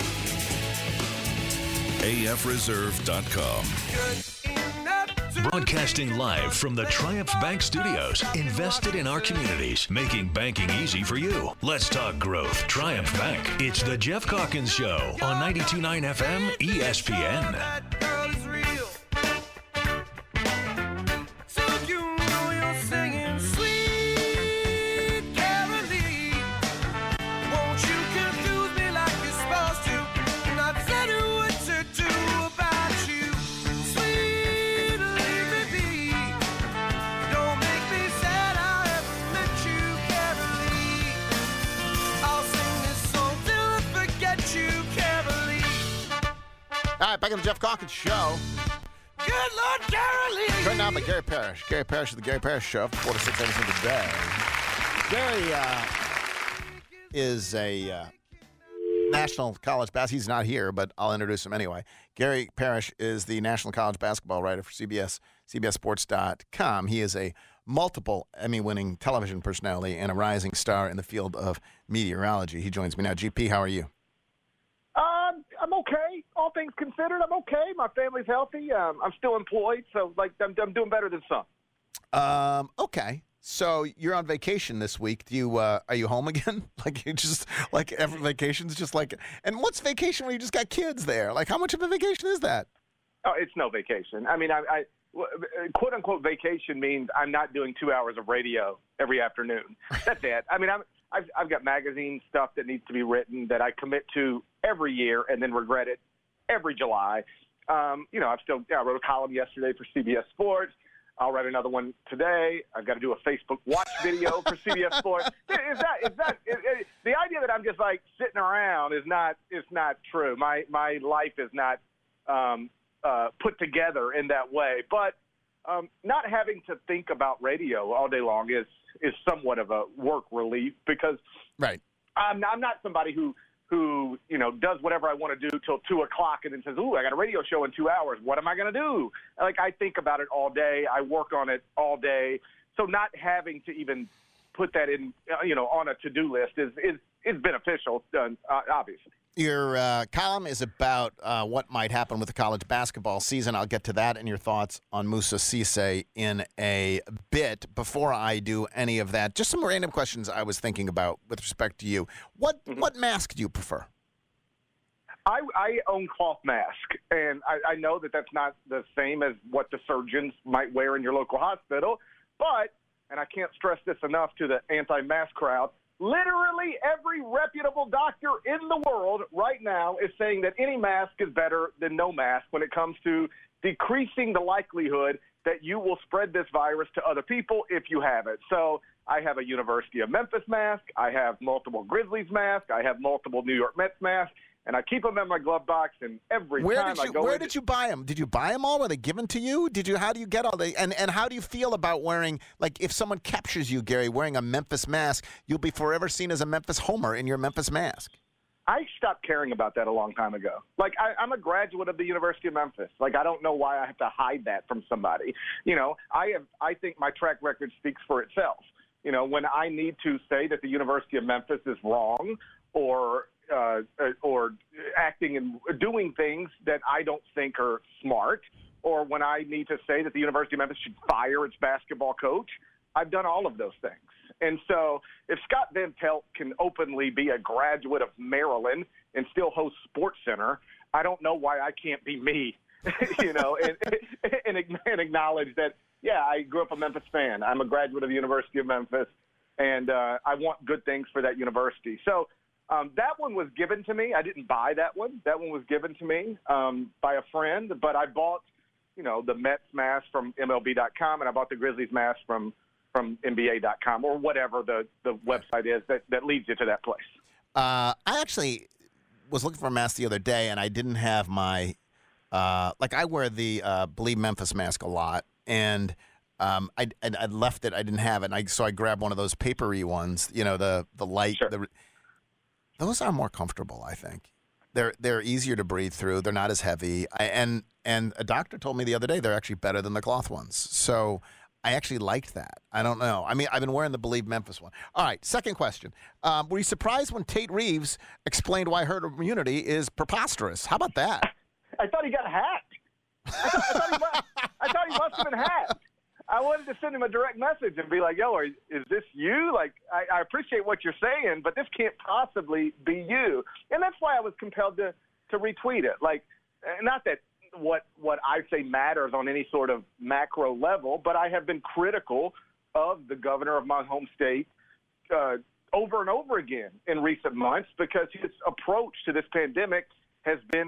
A F reserve dot com.
Broadcasting live from the Triumph Bank Studios, invested in our communities, making banking easy for you. Let's talk growth. Triumph Bank. It's the Jeff Calkins Show on ninety-two point nine F M E S P N.
All right, back on the Jeff Calkins Show.
Good Lord, Caroline!
Right now by Gary Parrish. Gary Parrish of the Gary Parrish Show, four to six every single day. Gary uh, is a uh, national college basketball. He's not here, but I'll introduce him anyway. Gary Parrish is the national college basketball writer for C B S, C B S Sports dot com. He is a multiple Emmy-winning television personality and a rising star in the field of meteorology. He joins me now. G P, how are you?
Um, I'm okay. All things considered, I'm okay. My family's healthy. Um, I'm still employed, so like I'm, I'm doing better than some.
Um, okay. So you're on vacation this week. Do you uh, are you home again? Like you just like every vacation's just like. And what's vacation when you just got kids there? Like how much of a vacation is that?
Oh, it's no vacation. I mean, I, I quote unquote vacation means I'm not doing two hours of radio every afternoon. That's it. I mean, I'm. I've, I've got magazine stuff that needs to be written that I commit to every year and then regret it every July. Um, you know, I've still yeah, I wrote a column yesterday for C B S Sports. I'll write another one today. I've got to do a Facebook watch video for C B S Sports. Is that is that is, is, the idea that I'm just like sitting around is not is not true. My my life is not um, uh, put together in that way. But um, not having to think about radio all day long is. is somewhat of a work relief because
right.
I'm not, I'm not somebody who, who, you know, does whatever I want to do till two o'clock and then says, ooh, I got a radio show in two hours. What am I going to do? Like, I think about it all day. I work on it all day. So not having to even put that in, uh, you know, on a to-do list is, is, is beneficial, uh, obviously.
Your uh, column is about uh, what might happen with the college basketball season. I'll get to that and your thoughts on Moussa Cisse in a bit. Before I do any of that, just some random questions I was thinking about with respect to you. What mm-hmm. what mask do you prefer?
I, I own cloth mask, and I, I know that that's not the same as what the surgeons might wear in your local hospital, but, and I can't stress this enough to the anti-mask crowd, literally every reputable doctor in the world right now is saying that any mask is better than no mask when it comes to decreasing the likelihood that you will spread this virus to other people if you have it. So I have a University of Memphis mask. I have multiple Grizzlies masks. I have multiple New York Mets masks. And I keep them in my glove box, and every
where
time
did you,
I go
Where
into,
did you buy them? Did you buy them all? Were they given to you? Did you? How do you get all the? And, and how do you feel about wearing, like, if someone captures you, Gary, wearing a Memphis mask, you'll be forever seen as a Memphis homer in your Memphis mask.
I stopped caring about that a long time ago. Like, I, I'm a graduate of the University of Memphis. Like, I don't know why I have to hide that from somebody. You know, I have. I think my track record speaks for itself. You know, when I need to say that the University of Memphis is wrong or uh, or acting and doing things that I don't think are smart, or when I need to say that the University of Memphis should fire its basketball coach, I've done all of those things. And so if Scott Van Pelt can openly be a graduate of Maryland and still host SportsCenter, I don't know why I can't be me, you know, and, and, and acknowledge that, yeah, I grew up a Memphis fan. I'm a graduate of the University of Memphis, and uh, I want good things for that university. So um, that one was given to me. I didn't buy that one. That one was given to me um, by a friend, but I bought, you know, the Mets mask from M L B dot com, and I bought the Grizzlies mask from from N B A dot com or whatever the, the website is that, that leads you to that place.
Uh, I actually was looking for a mask the other day, and I didn't have my uh, – like I wear the uh, Believe Memphis mask a lot, and um, I I left it. I didn't have it, and I, so I grabbed one of those papery ones, you know, the, the light.
Sure.
The, those are more comfortable, I think. They're they're easier to breathe through. They're not as heavy. I, and and a doctor told me the other day they're actually better than the cloth ones. So – I actually liked that. I don't know. I mean, I've been wearing the Believe Memphis one. All right, second question. Um, were you surprised when Tate Reeves explained why herd immunity is preposterous? How about that?
I thought he got hacked. I thought, I thought, he, must, I thought he must have been hacked. I wanted to send him a direct message and be like, yo, are, is this you? Like, I, I appreciate what you're saying, but this can't possibly be you. And that's why I was compelled to, to retweet it. Like, not that what what I say matters on any sort of macro level, but I have been critical of the governor of my home state uh, over and over again in recent months because his approach to this pandemic has been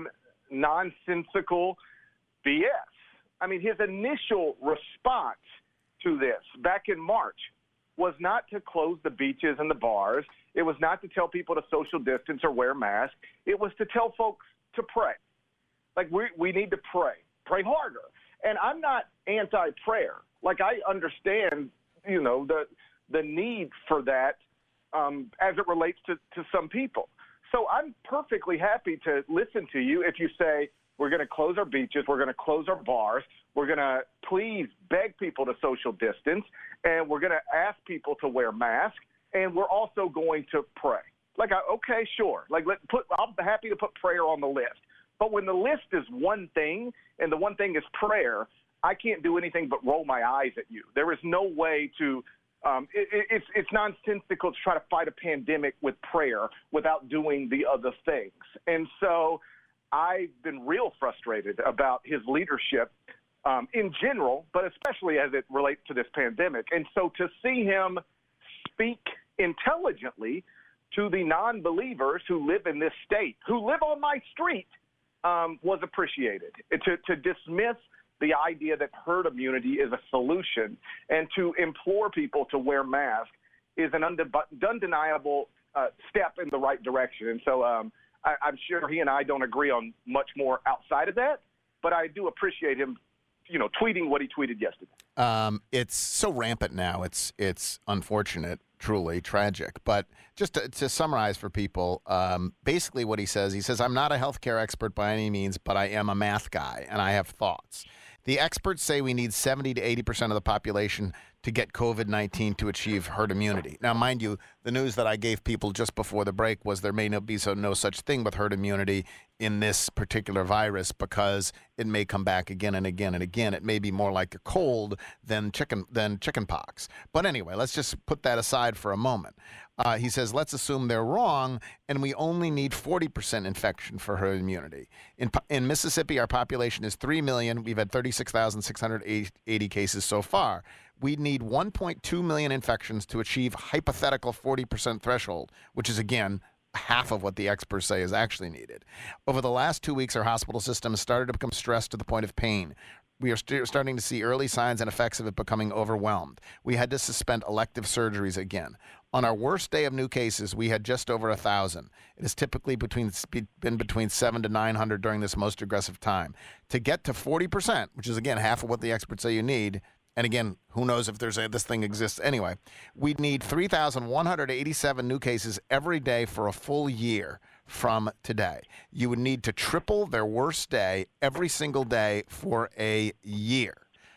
nonsensical B S. I mean, his initial response to this back in March was not to close the beaches and the bars. It was not to tell people to social distance or wear masks. It was to tell folks to pray. Like, we we need to pray, pray harder. And I'm not anti-prayer. Like, I understand, you know, the the need for that um, as it relates to, to some people. So I'm perfectly happy to listen to you if you say we're going to close our beaches, we're going to close our bars, we're going to please beg people to social distance, and we're going to ask people to wear masks, and we're also going to pray. Like, I, okay, sure. Like, let put. I'm happy to put prayer on the list. But when the list is one thing, and the one thing is prayer, I can't do anything but roll my eyes at you. There is no way to um, – it, it's, it's nonsensical to try to fight a pandemic with prayer without doing the other things. And so I've been real frustrated about his leadership um, in general, but especially as it relates to this pandemic. And so to see him speak intelligently to the non-believers who live in this state, who live on my street, Um, was appreciated. To, to dismiss the idea that herd immunity is a solution and to implore people to wear masks is an undeniable uh, step in the right direction. And so um, I, I'm sure he and I don't agree on much more outside of that, but I do appreciate him, you know, tweeting what he tweeted yesterday.
Um, it's so rampant now. It's it's unfortunate, truly tragic. But just to, to summarize for people, um, basically what he says, he says, I'm not a healthcare expert by any means, but I am a math guy, and I have thoughts. The experts say we need seventy to eighty percent of the population to get COVID nineteen to achieve herd immunity. Now, mind you, the news that I gave people just before the break was there may not be so no such thing with herd immunity in this particular virus because it may come back again and again and again. It may be more like a cold than chicken than chicken pox. But anyway, let's just put that aside for a moment. Uh, he says, let's assume they're wrong, and we only need forty percent infection for herd immunity. In, in Mississippi, our population is three million. We've had thirty-six thousand six hundred eighty cases so far. We'd need one point two million infections to achieve hypothetical forty percent threshold, which is, again, half of what the experts say is actually needed. Over the last two weeks, our hospital system has started to become stressed to the point of pain. We are st- starting to see early signs and effects of it becoming overwhelmed. We had to suspend elective surgeries again. On our worst day of new cases, we had just over one thousand. It has typically between, been between seven to nine hundred during this most aggressive time. To get to forty percent, which is, again, half of what the experts say you need, and again, who knows if there's a, this thing exists anyway, we'd need three thousand one hundred eighty-seven new cases every day for a full year from today. You would need to triple their worst day every single day for a year.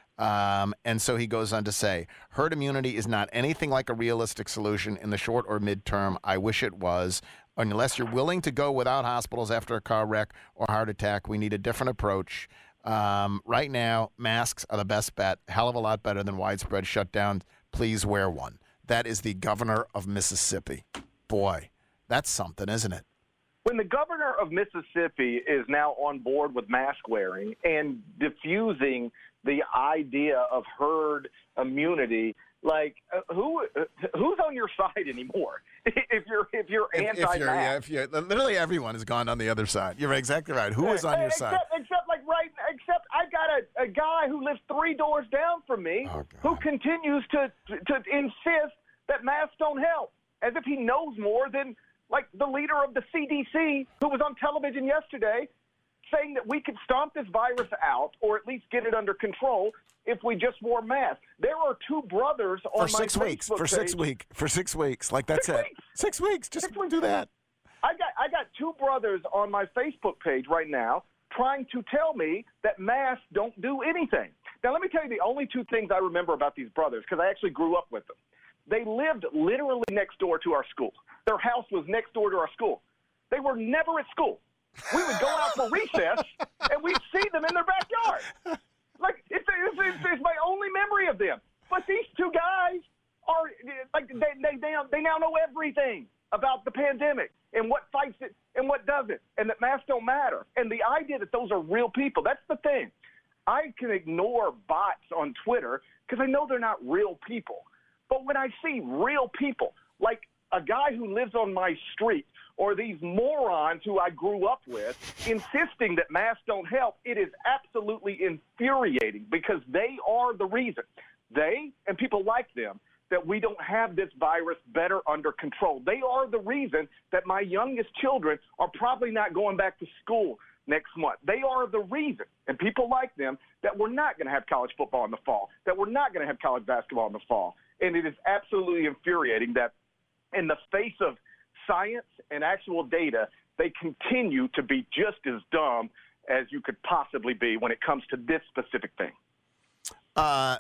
Um, and so he goes on to say, herd immunity is not anything like a realistic solution in the short or midterm. I wish it was. Unless you're willing to go without hospitals after a car wreck or heart attack, we need a different approach. Um, right now, masks are the best bet, hell of a lot better than widespread shutdown, please wear one. That is the governor of Mississippi. Boy, that's something, isn't it?
When the governor of Mississippi is now on board with mask wearing and diffusing the idea of herd immunity, like uh, who uh, who's on your side anymore? if you're if you're
If,
anti-mask,
if you're, yeah, if you're, literally everyone has gone on the other side. You're exactly right. Who is on your
except,
side?
Except like right, except I got a, a guy who lives three doors down from me
Oh,
who continues to to insist that masks don't help, as if he knows more than like the leader of the C D C who was on television yesterday saying that we could stomp this virus out or at least get it under control if we just wore masks. There are two brothers on
For
my
six weeks.
Facebook
For six
page.
weeks. For six weeks. Like that's
Six
it.
weeks.
Six weeks. Just do that.
I got I got two brothers on my Facebook page right now trying to tell me that masks don't do anything. Now, let me tell you the only two things I remember about these brothers, because I actually grew up with them. They lived literally next door to our school. Their house was next door to our school. They were never at school. We would go out for recess, and we'd see them in their backyard. Like, it's, it's, it's, it's my only memory of them. But these two guys are, like, they, they, they, they now know everything about the pandemic and what fights it and what doesn't, and that masks don't matter. And the idea that those are real people, that's the thing. I can ignore bots on Twitter because I know they're not real people. But when I see real people, like a guy who lives on my street or these morons who I grew up with insisting that masks don't help, it is absolutely infuriating because they are the reason. They and people like them that we don't have this virus better under control. They are the reason that my youngest children are probably not going back to school next month. They are the reason, and people like them, that we're not going to have college football in the fall, that we're not going to have college basketball in the fall. And it is absolutely infuriating that in the face of science and actual data, they continue to be just as dumb as you could possibly be when it comes to this specific thing.
Uh,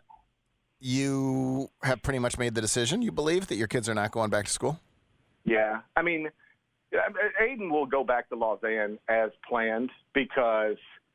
you have pretty much made the decision, you believe, that your kids are not going back to school?
Yeah. I mean, Aiden will go back to Lausanne as planned because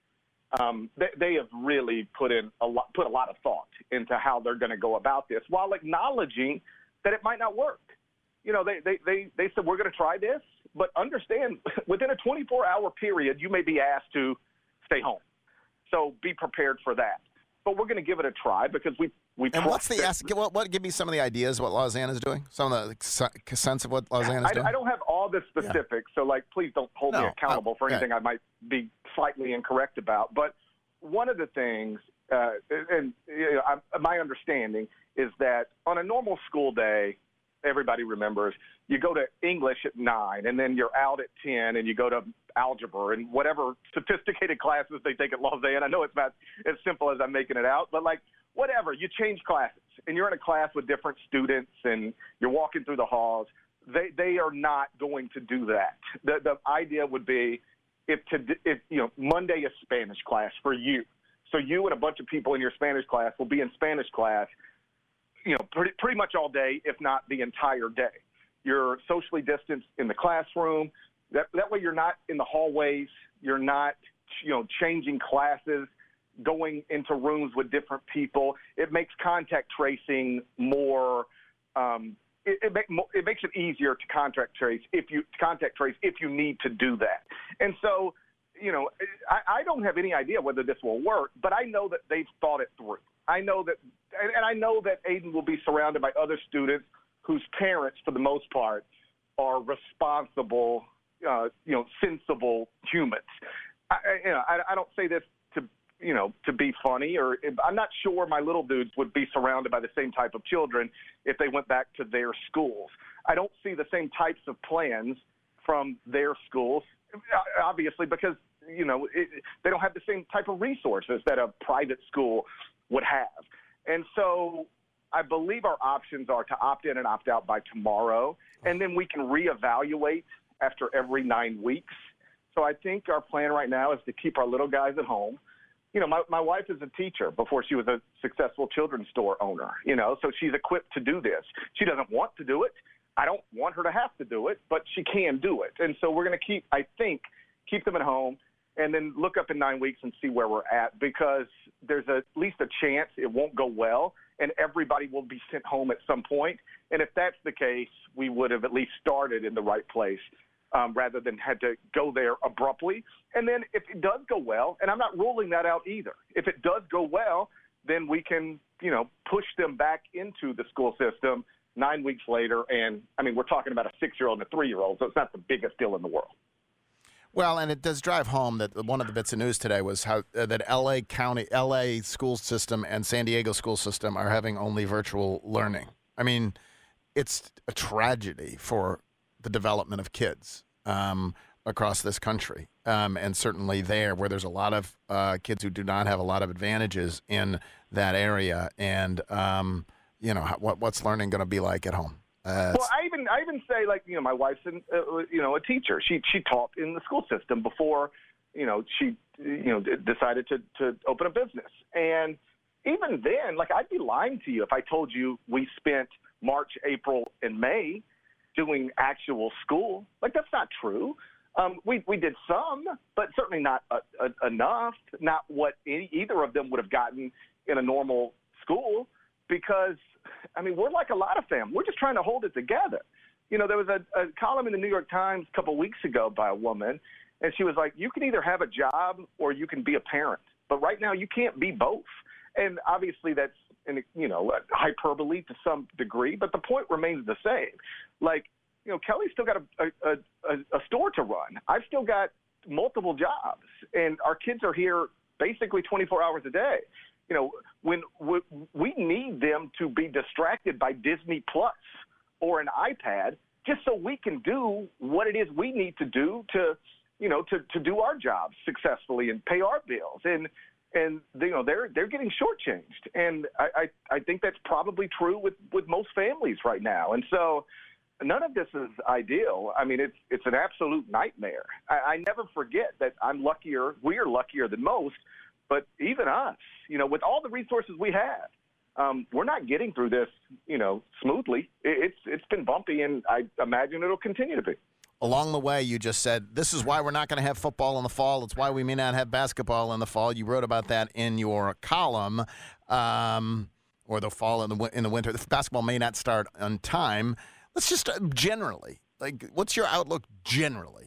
um, they, they have really put in a lot, put a lot of thought into how they're going to go about this while acknowledging that it might not work. You know, they, they, they, they said, we're going to try this, but understand within a twenty-four hour period, you may be asked to stay home. So be prepared for that. But we're going to give it a try because we we.
And what's the ask? What, what? Give me some of the ideas what Lausanne is doing. Some of the sense of what Lausanne is doing.
I, I don't have all the specifics, yeah. So like, please don't hold
no,
me accountable
uh,
for anything
yeah.
I might be slightly incorrect about. But one of the things, uh, and you know, I, my understanding is that on a normal school day, everybody remembers you go to English at nine, and then you're out at ten, and you go to algebra and whatever sophisticated classes they take at Lausanne. I know it's not as simple as I'm making it out, but like whatever, you change classes, and you're in a class with different students, and you're walking through the halls. They they are not going to do that. The the idea would be if to if you know Monday is Spanish class for you, so you and a bunch of people in your Spanish class will be in Spanish class, you know, pretty pretty much all day, if not the entire day. You're socially distanced in the classroom. That that way, you're not in the hallways. You're not, you know, changing classes, going into rooms with different people. It makes contact tracing more. Um, it, it, make, it makes it easier to contact trace if you contact trace if you need to do that. And so, you know, I, I don't have any idea whether this will work, but I know that they've thought it through. I know that, and, and I know that Aiden will be surrounded by other students whose parents, for the most part, are responsible, uh, you know, sensible humans. I, you know, I, I don't say this to, you know, to be funny, or I'm not sure my little dudes would be surrounded by the same type of children if they went back to their schools. I don't see the same types of plans from their schools, obviously, because, you know, it, they don't have the same type of resources that a private school would have. And so I believe our options are to opt in and opt out by tomorrow, and then we can reevaluate after every nine weeks. So I think our plan right now is to keep our little guys at home. You know, my, my wife is a teacher before she was a successful children's store owner, you know, so she's equipped to do this. She doesn't want to do it. I don't want her to have to do it, but she can do it. And so we're going to keep, I think, keep them at home and then look up in nine weeks and see where we're at, because there's a, at least a chance it won't go well. and everybody will be sent home at some point. And if that's the case, we would have at least started in the right place um, rather than had to go there abruptly. And then if it does go well, and I'm not ruling that out either, if it does go well, then we can, you know, push them back into the school system nine weeks later. And, I mean, we're talking about a six-year-old and a three-year-old, so it's not the biggest deal in the world.
Well, and it does drive home that one of the bits of news today was how uh, that L A County, L A school system and San Diego school system are having only virtual learning. I mean, it's a tragedy for the development of kids um, across this country, um, and certainly there where there's a lot of uh, kids who do not have a lot of advantages in that area. And um, you know, what what's learning going to be like at home? Uh,
well, I even I even say, like, you know, my wife's an, uh, you know a teacher. She she taught in the school system before, you know, she you know d- decided to to open a business. And even then, like, I'd be lying to you if I told you we spent March, April, and May doing actual school. Like, that's not true. Um, we we did some, but certainly not uh, uh, enough. Not what any, either of them would have gotten in a normal school, because I mean, we're like a lot of families. We're just trying to hold it together. You know, there was a, a column in the New York Times a couple weeks ago by a woman, and she was like, you can either have a job or you can be a parent. But right now you can't be both. And obviously that's, an, you know, hyperbole to some degree, but the point remains the same. Like, you know, Kelly's still got a, a, a, a store to run. I've still got multiple jobs, and our kids are here basically twenty-four hours a day. You know, when we, we need them to be distracted by Disney Plus or an iPad just so we can do what it is we need to do to, you know, to, to do our jobs successfully and pay our bills. And, and you know, they're they're getting shortchanged. And I, I, I think that's probably true with, with most families right now. And so none of this is ideal. I mean, it's it's an absolute nightmare. I, I never forget that I'm luckier, we're luckier than most. But even us, you know, with all the resources we have, um, we're not getting through this, you know, smoothly. It, it's it's been bumpy, and I imagine it'll continue to be.
Along the way, you just said, this is why we're not going to have football in the fall. It's why we may not have basketball in the fall. You wrote about that in your column, um, or the fall in the in the winter. The basketball may not start on time. Let's just uh, generally, like, what's your outlook generally?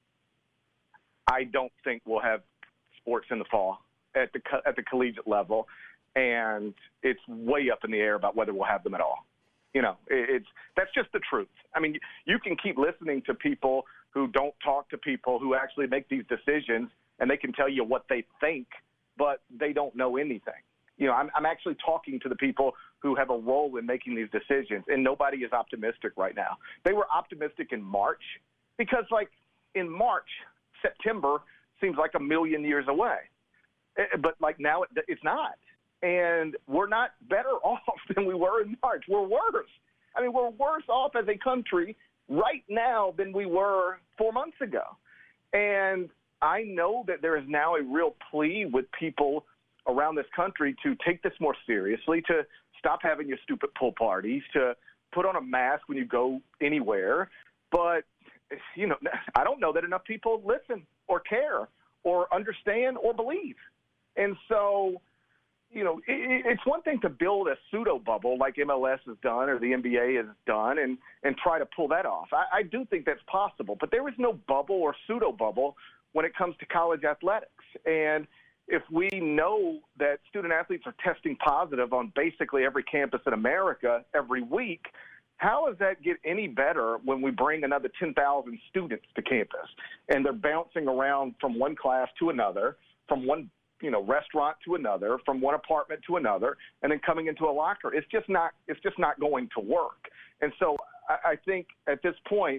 I don't think we'll have sports in the fall at the at the collegiate level, and it's way up in the air about whether we'll have them at all. You know, it's that's just the truth. I mean, you can keep listening to people who don't talk to people who actually make these decisions, and they can tell you what they think, but they don't know anything. You know, I'm, I'm actually talking to the people who have a role in making these decisions, and nobody is optimistic right now. They were optimistic in March because, like, in March, September seems like a million years away. But, like, now it, it's not. And we're not better off than we were in March. We're worse. I mean, we're worse off as a country right now than we were four months ago. And I know that there is now a real plea with people around this country to take this more seriously, to stop having your stupid pool parties, to put on a mask when you go anywhere. But, you know, I don't know that enough people listen or care or understand or believe. And so, you know, it, it's one thing to build a pseudo bubble like M L S has done or the N B A has done and, and try to pull that off. I, I do think that's possible, but there is no bubble or pseudo bubble when it comes to college athletics. And if we know that student athletes are testing positive on basically every campus in America every week, how does that get any better when we bring another ten thousand students to campus and they're bouncing around from one class to another, from one you know, restaurant to another, from one apartment to another, and then coming into a locker? It's just not, it's just not going to work. And so I, I think at this point,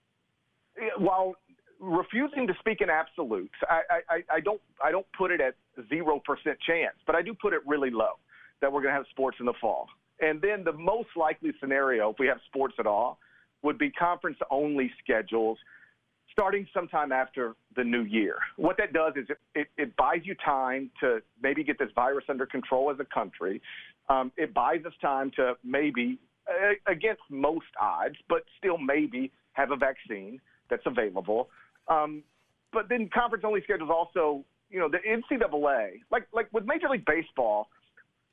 while refusing to speak in absolutes, I, I, I don't, I don't put it at zero percent chance, but I do put it really low that we're going to have sports in the fall. And then the most likely scenario, if we have sports at all, would be conference only schedules starting sometime after the new year. What that does is it, it, it buys you time to maybe get this virus under control as a country. Um, it buys us time to maybe, uh, against most odds, but still maybe have a vaccine that's available. Um, but then conference-only schedules also, you know, the N C double A, like like with Major League Baseball,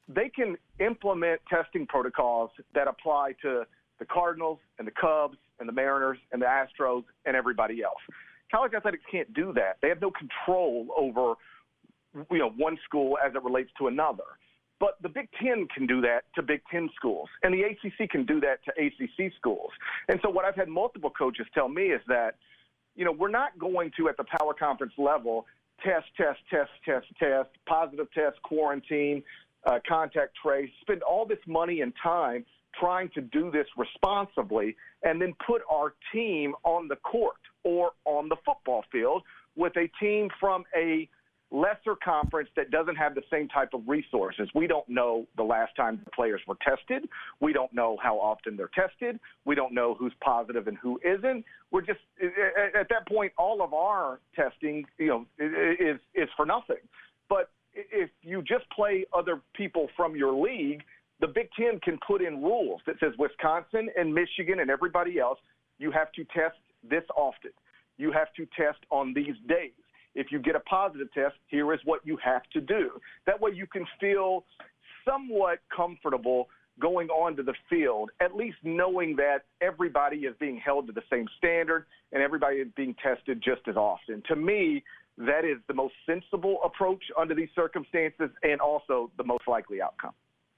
they can implement testing protocols that apply to the Cardinals and the Cubs and the Mariners and the Astros and everybody else. College athletics can't do that. They have no control over, you know, one school as it relates to another. But the Big Ten can do that to Big Ten schools, and the A C C can do that to A C C schools. And so what I've had multiple coaches tell me is that, you know, we're not going to, at the power conference level, test, test, test, test, test, positive test, quarantine, uh, contact trace, spend all this money and time trying to do this responsibly, and then put our team on the court or on the football field with a team from a lesser conference that doesn't have the same type of resources. We don't know the last time the players were tested. We don't know how often they're tested. We don't know who's positive and who isn't. We're just, at that point, all of our testing, you know, is is for nothing. But if you just play other people from your league, the Big Ten can put in rules that says Wisconsin and Michigan and everybody else, you have to test this often. You have to test on these days. If you get a positive test, here is what you have to do. That way you can feel somewhat comfortable going onto the field, at least knowing that everybody is being held to the same standard and everybody is being tested just as often. To me, that is the most sensible approach under these circumstances and also the most likely outcome.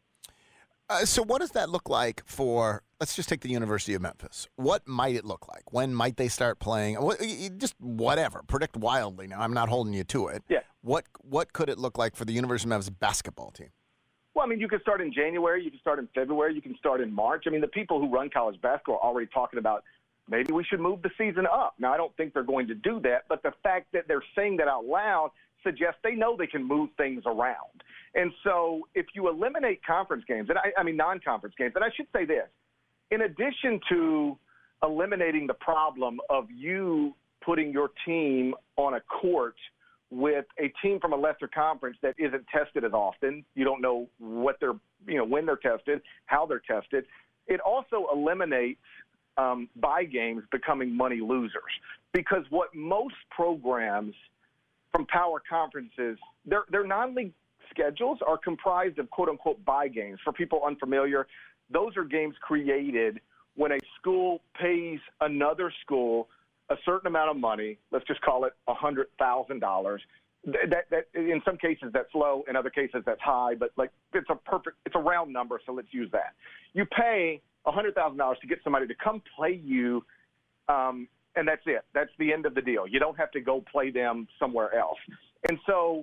Uh, so what does that look like for, let's just take the University of Memphis. What might it look like? When might they start playing? What, just whatever. Predict wildly now. I'm not holding you to it.
Yeah.
What What could it look like for the University of Memphis basketball team?
Well, I mean, you can start in January. You can start in February. You can start in March. I mean, the people who run college basketball are already talking about maybe we should move the season up. Now, I don't think they're going to do that, but the fact that they're saying that out loud suggests they know they can move things around. And so if you eliminate conference games, and I, I mean non-conference games, and I should say this, in addition to eliminating the problem of you putting your team on a court with a team from a lesser conference that isn't tested as often, you don't know what they're, you know, when they're tested, how they're tested, it also eliminates um, bye games becoming money losers. Because what most programs from power conferences, their, their non-league schedules are comprised of quote-unquote bye games. For people unfamiliar, those are games created when a school pays another school a certain amount of money, let's just call it one hundred thousand dollars. That, that, in some cases that's low, in other cases that's high, but like it's a perfect, it's a round number, so let's use that. You pay one hundred thousand dollars to get somebody to come play you, um, and that's it. That's the end of the deal. You don't have to go play them somewhere else. And so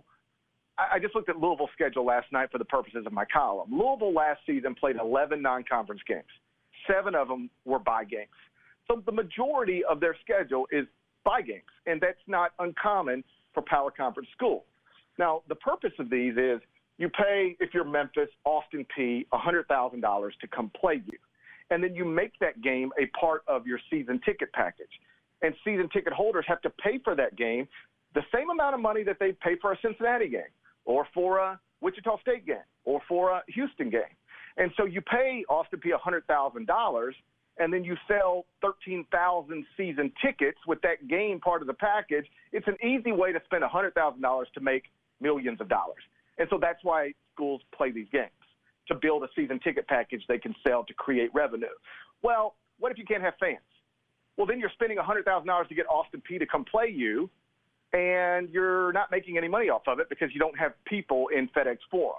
I just looked at Louisville's schedule last night for the purposes of my column. Louisville last season played eleven non-conference games. Seven of them were bye games. So the majority of their schedule is bye games, and that's not uncommon for power conference schools. Now, the purpose of these is you pay, if you're Memphis, Austin Peay, one hundred thousand dollars to come play you. And then you make that game a part of your season ticket package. And season ticket holders have to pay for that game the same amount of money that they pay for a Cincinnati game or for a Wichita State game or for a Houston game. And so you pay Austin Peay one hundred thousand dollars, and then you sell thirteen thousand season tickets with that game part of the package. It's an easy way to spend one hundred thousand dollars to make millions of dollars. And so that's why schools play these games, to build a season ticket package they can sell to create revenue. Well, what if you can't have fans? Well, then you're spending one hundred thousand dollars to get Austin Peay to come play you, and you're not making any money off of it because you don't have people in FedEx Forum.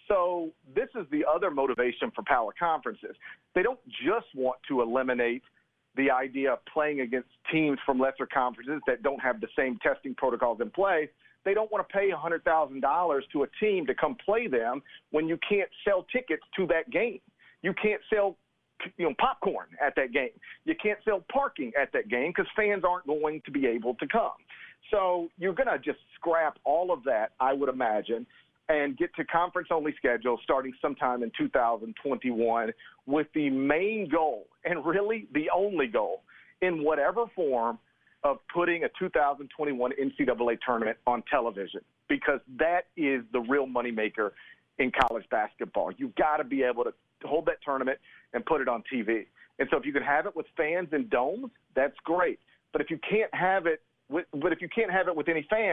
So this is the other motivation for power conferences. They don't just want to eliminate the idea of playing against teams from lesser conferences that don't have the same testing protocols in place. They don't want to pay one hundred thousand dollars to a team to come play them when you can't sell tickets to that game. You can't sell you know, popcorn at that game. You can't sell parking at that game because fans aren't going to be able to come. So you're going to just scrap all of that, I would imagine, and get to conference-only schedule starting sometime in two thousand twenty-one with the main goal, and really the only goal, in whatever form, of putting a two thousand twenty-one N C double A tournament on television, because that is the real moneymaker in college basketball. You've got to be able to hold that tournament and put it on T V. And so if you can have it with fans and domes, that's great. But if you can't have it with, but if you can't have it with any fans,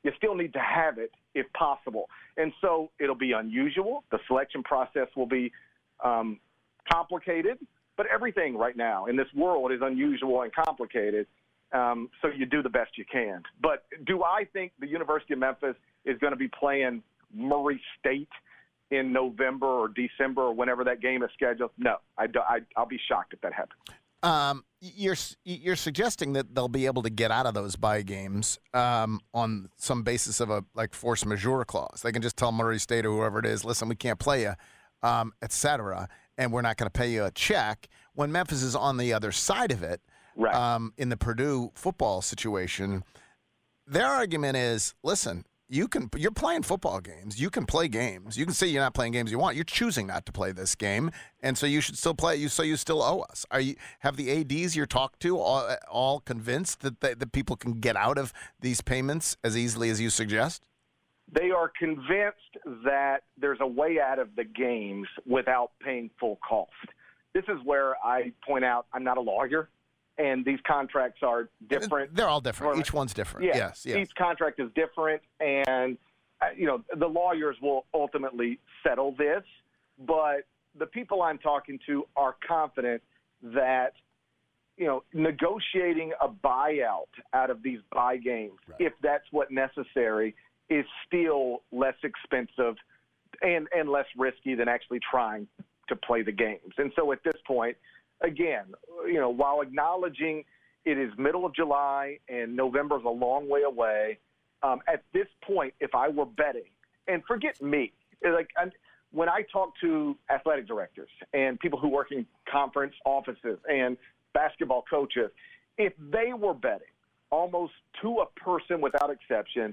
you still need to have it if possible. And so it'll be unusual. The selection process will be um, complicated, but everything right now in this world is unusual and complicated. Um, so you do the best you can. But do I think the University of Memphis is going to be playing Murray State in November or December or whenever that game is scheduled? No, I, I, I'll be shocked if that happens.
Um, you're you're suggesting that they'll be able to get out of those bye games um, on some basis of a like force majeure clause. They can just tell Murray State or whoever it is, listen, we can't play you, um, et cetera, and we're not going to pay you a check. When Memphis is on the other side of it,
right.
um, in the Purdue football situation, their argument is, listen, you can you're playing football games. You can play games. You can say you're not playing games you want. You're choosing not to play this game, and so you should still play. You so you still owe us. Are you have the A Ds you're talked to all, all convinced that they, that people can get out of these payments as easily as you suggest?
They are convinced that there's a way out of the games without paying full cost. This is where I point out I'm not a lawyer. And these contracts are different.
They're all different. Each one's different.
Yeah,
yes, yes.
Each contract is different, and uh, you know the lawyers will ultimately settle this. But the people I'm talking to are confident that you know negotiating a buyout out of these buy games, right. if that's what necessary, is still less expensive and and less risky than actually trying to play the games. And so at this point. Again, you know, while acknowledging it is middle of July and November is a long way away, um, at this point, if I were betting, and forget me, like I'm, when I talk to athletic directors and people who work in conference offices and basketball coaches, if they were betting almost to a person without exception,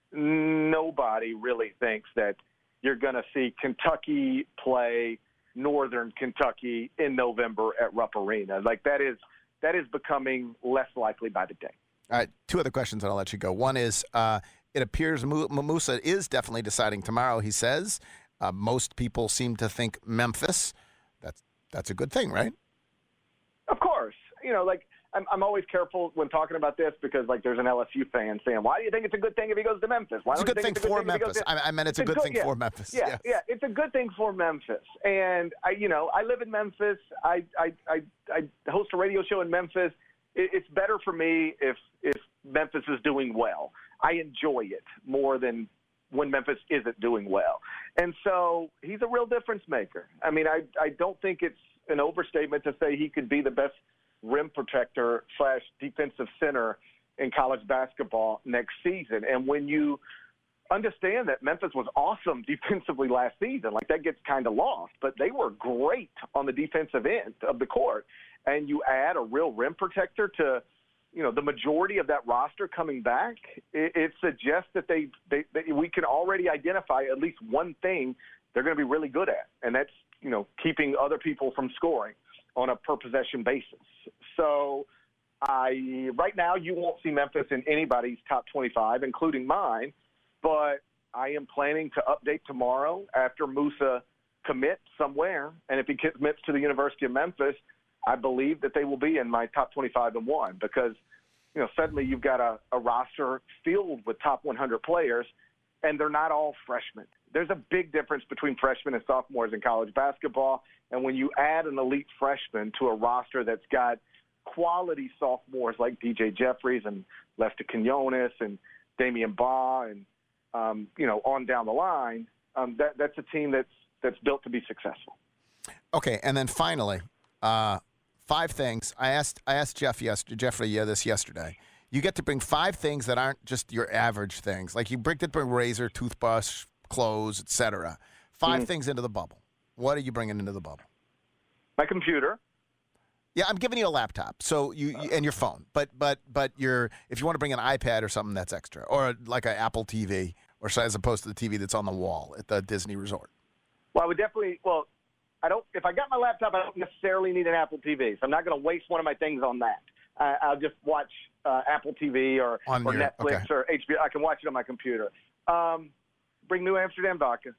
nobody really thinks that you're going to see Kentucky play Northern Kentucky in November at Rupp Arena. Like that is that is becoming less likely by the day.
All right, two other questions and I'll let you go. One is uh, it appears Musa is definitely deciding tomorrow, he says. Uh, most people seem to think Memphis. That's that's a good thing, right?
Of course. You know, like I'm, I'm always careful when talking about this because, like, there's an L S U fan saying, why do you think it's a good thing if he goes to Memphis? Why
it's a
don't
good
you think
thing
it's a good
for
thing if he goes
Memphis.
to-
I, I meant it's,
it's
a good, thing
yeah.
for Memphis.
Yeah,
yes.
yeah, it's a good thing for Memphis. And, I, you know, I live in Memphis. I, I, I, I host a radio show in Memphis. It, it's better for me if, if Memphis is doing well. I enjoy it more than when Memphis isn't doing well. And so he's a real difference maker. I mean, I, I don't think it's an overstatement to say he could be the best rim protector slash defensive center in college basketball next season. And when you understand that Memphis was awesome defensively last season, like that gets kind of lost, but they were great on the defensive end of the court. And you add a real rim protector to, you know, the majority of that roster coming back, it, it suggests that they, they, they we can already identify at least one thing they're going to be really good at, and that's, you know, keeping other people from scoring on a per-possession basis. So I right now you won't see Memphis in anybody's top twenty-five, including mine, but I am planning to update tomorrow after Musa commits somewhere, and if he commits to the University of Memphis, I believe that they will be in my top twenty-five and one because, you know, suddenly you've got a, a roster filled with top one hundred players, and they're not all freshmen. There's a big difference between freshmen and sophomores in college basketball, and when you add an elite freshman to a roster that's got quality sophomores like D J Jeffries and Lester Quinones and Damian Baugh and, um, you know, on down the line, um, that, that's a team that's that's built to be successful.
Okay, and then finally, uh, five things. I asked I asked Jeff yesterday, Jeffrey yeah, this yesterday. You get to bring five things that aren't just your average things. Like you bring to bring razor, toothbrush, clothes, et cetera. Five mm. things into the bubble. What are you bringing into the bubble?
My computer.
Yeah, I'm giving you a laptop, so you, you and your phone. But but but you're if you want to bring an iPad or something, that's extra, or like an Apple T V, or so as opposed to the T V that's on the wall at the Disney Resort.
Well, I would definitely. Well, I don't. If I got my laptop, I don't necessarily need an Apple T V. So I'm not going to waste one of my things on that. Uh, I'll just watch uh, Apple T V or, or
your,
Netflix
okay.
or H B O. I can watch it on my computer. Um, bring New Amsterdam vodka.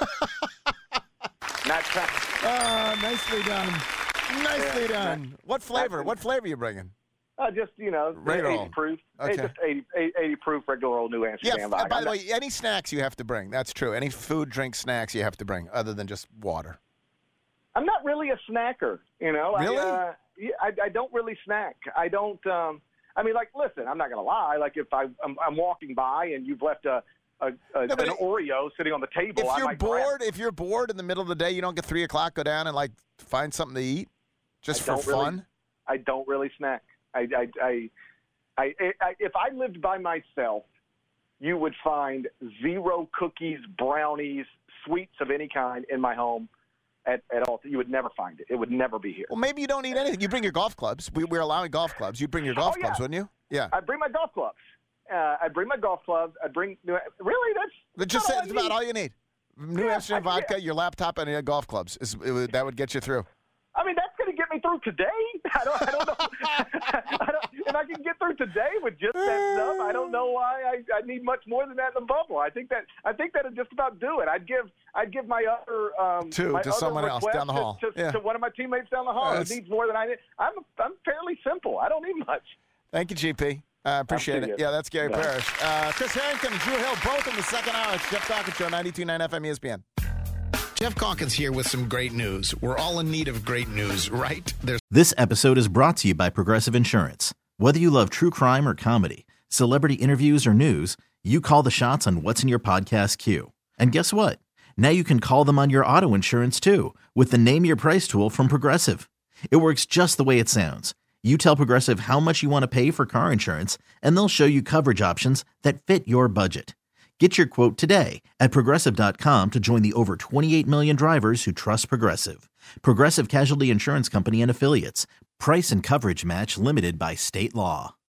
Not trying.
Uh, nicely done. Nicely
Yeah,
done.
not,
what flavor? What flavor are you bringing?
Uh, just, you know,
Regular
eighty
old.
proof.
Okay.
It's just eighty, eighty proof regular old New Amsterdam
Yeah,
lager.
f- by
I'm
the
not-
way, any snacks you have to bring. That's true. Any food, drink, snacks you have to bring other than just water.
I'm not really a snacker, you know.
Really?
I, uh, yeah, I, I don't really snack. I don't. Um, I mean, like, listen, I'm not going to lie. Like, if I, I'm, I'm walking by and you've left a, a, a
No, but
an
it-
Oreo sitting on the table,
If
I
you're
might grab
bored, if you're bored in the middle of the day, you don't get three o'clock. Go down and like find something to eat, just
I
for
don't really-
fun.
I don't really snack. I, I, I, I, I, if I lived by myself, you would find zero cookies, brownies, sweets of any kind in my home at, at all. You would never find it. It would never be here.
Well, maybe you don't eat anything. You bring your golf clubs. We, we're allowing golf clubs. You'd bring your golf
Oh, yeah.
clubs, wouldn't you? Yeah.
I'd bring my golf clubs. Uh, I'd bring my golf clubs. I'd bring really. That's,
But
that's
just
not
say
all
it's
I
about
need.
all you need. New
Yeah,
Amsterdam
I- yeah.
vodka, your laptop, and your golf clubs. Is, it would, that would get you through.
I mean, that's going to get me through today. I don't, I don't know. I don't, if I can get through today with just that stuff, I don't know why I, I need much more than that in the bubble. I think that I think that'd just about do it. I'd give I'd give my other um,
Two
my
to
other
someone else
request
down the
to-
hall.
to,
Yeah.
to one of my teammates down the hall
Yes.
who needs more than I need. I'm I'm fairly simple. I don't need much.
Thank you, G P. I appreciate
see
it.
you.
Yeah, that's Gary
Bye.
Parrish. Uh, Chris Harrington and Drew Hill, both in the second hour. It's Jeff Calkins Show, ninety-two point nine F M E S P N.
Jeff Calkins here with some great news. We're all in need of great news, right? There's
This episode is brought to you by Progressive Insurance. Whether you love true crime or comedy, celebrity interviews or news, you call the shots on what's in your podcast queue. And guess what? Now you can call them on your auto insurance too with the Name Your Price tool from Progressive. It works just the way it sounds. You tell Progressive how much you want to pay for car insurance, and they'll show you coverage options that fit your budget. Get your quote today at Progressive dot com to join the over twenty-eight million drivers who trust Progressive. Progressive Casualty Insurance Company and Affiliates. Price and coverage match limited by state law.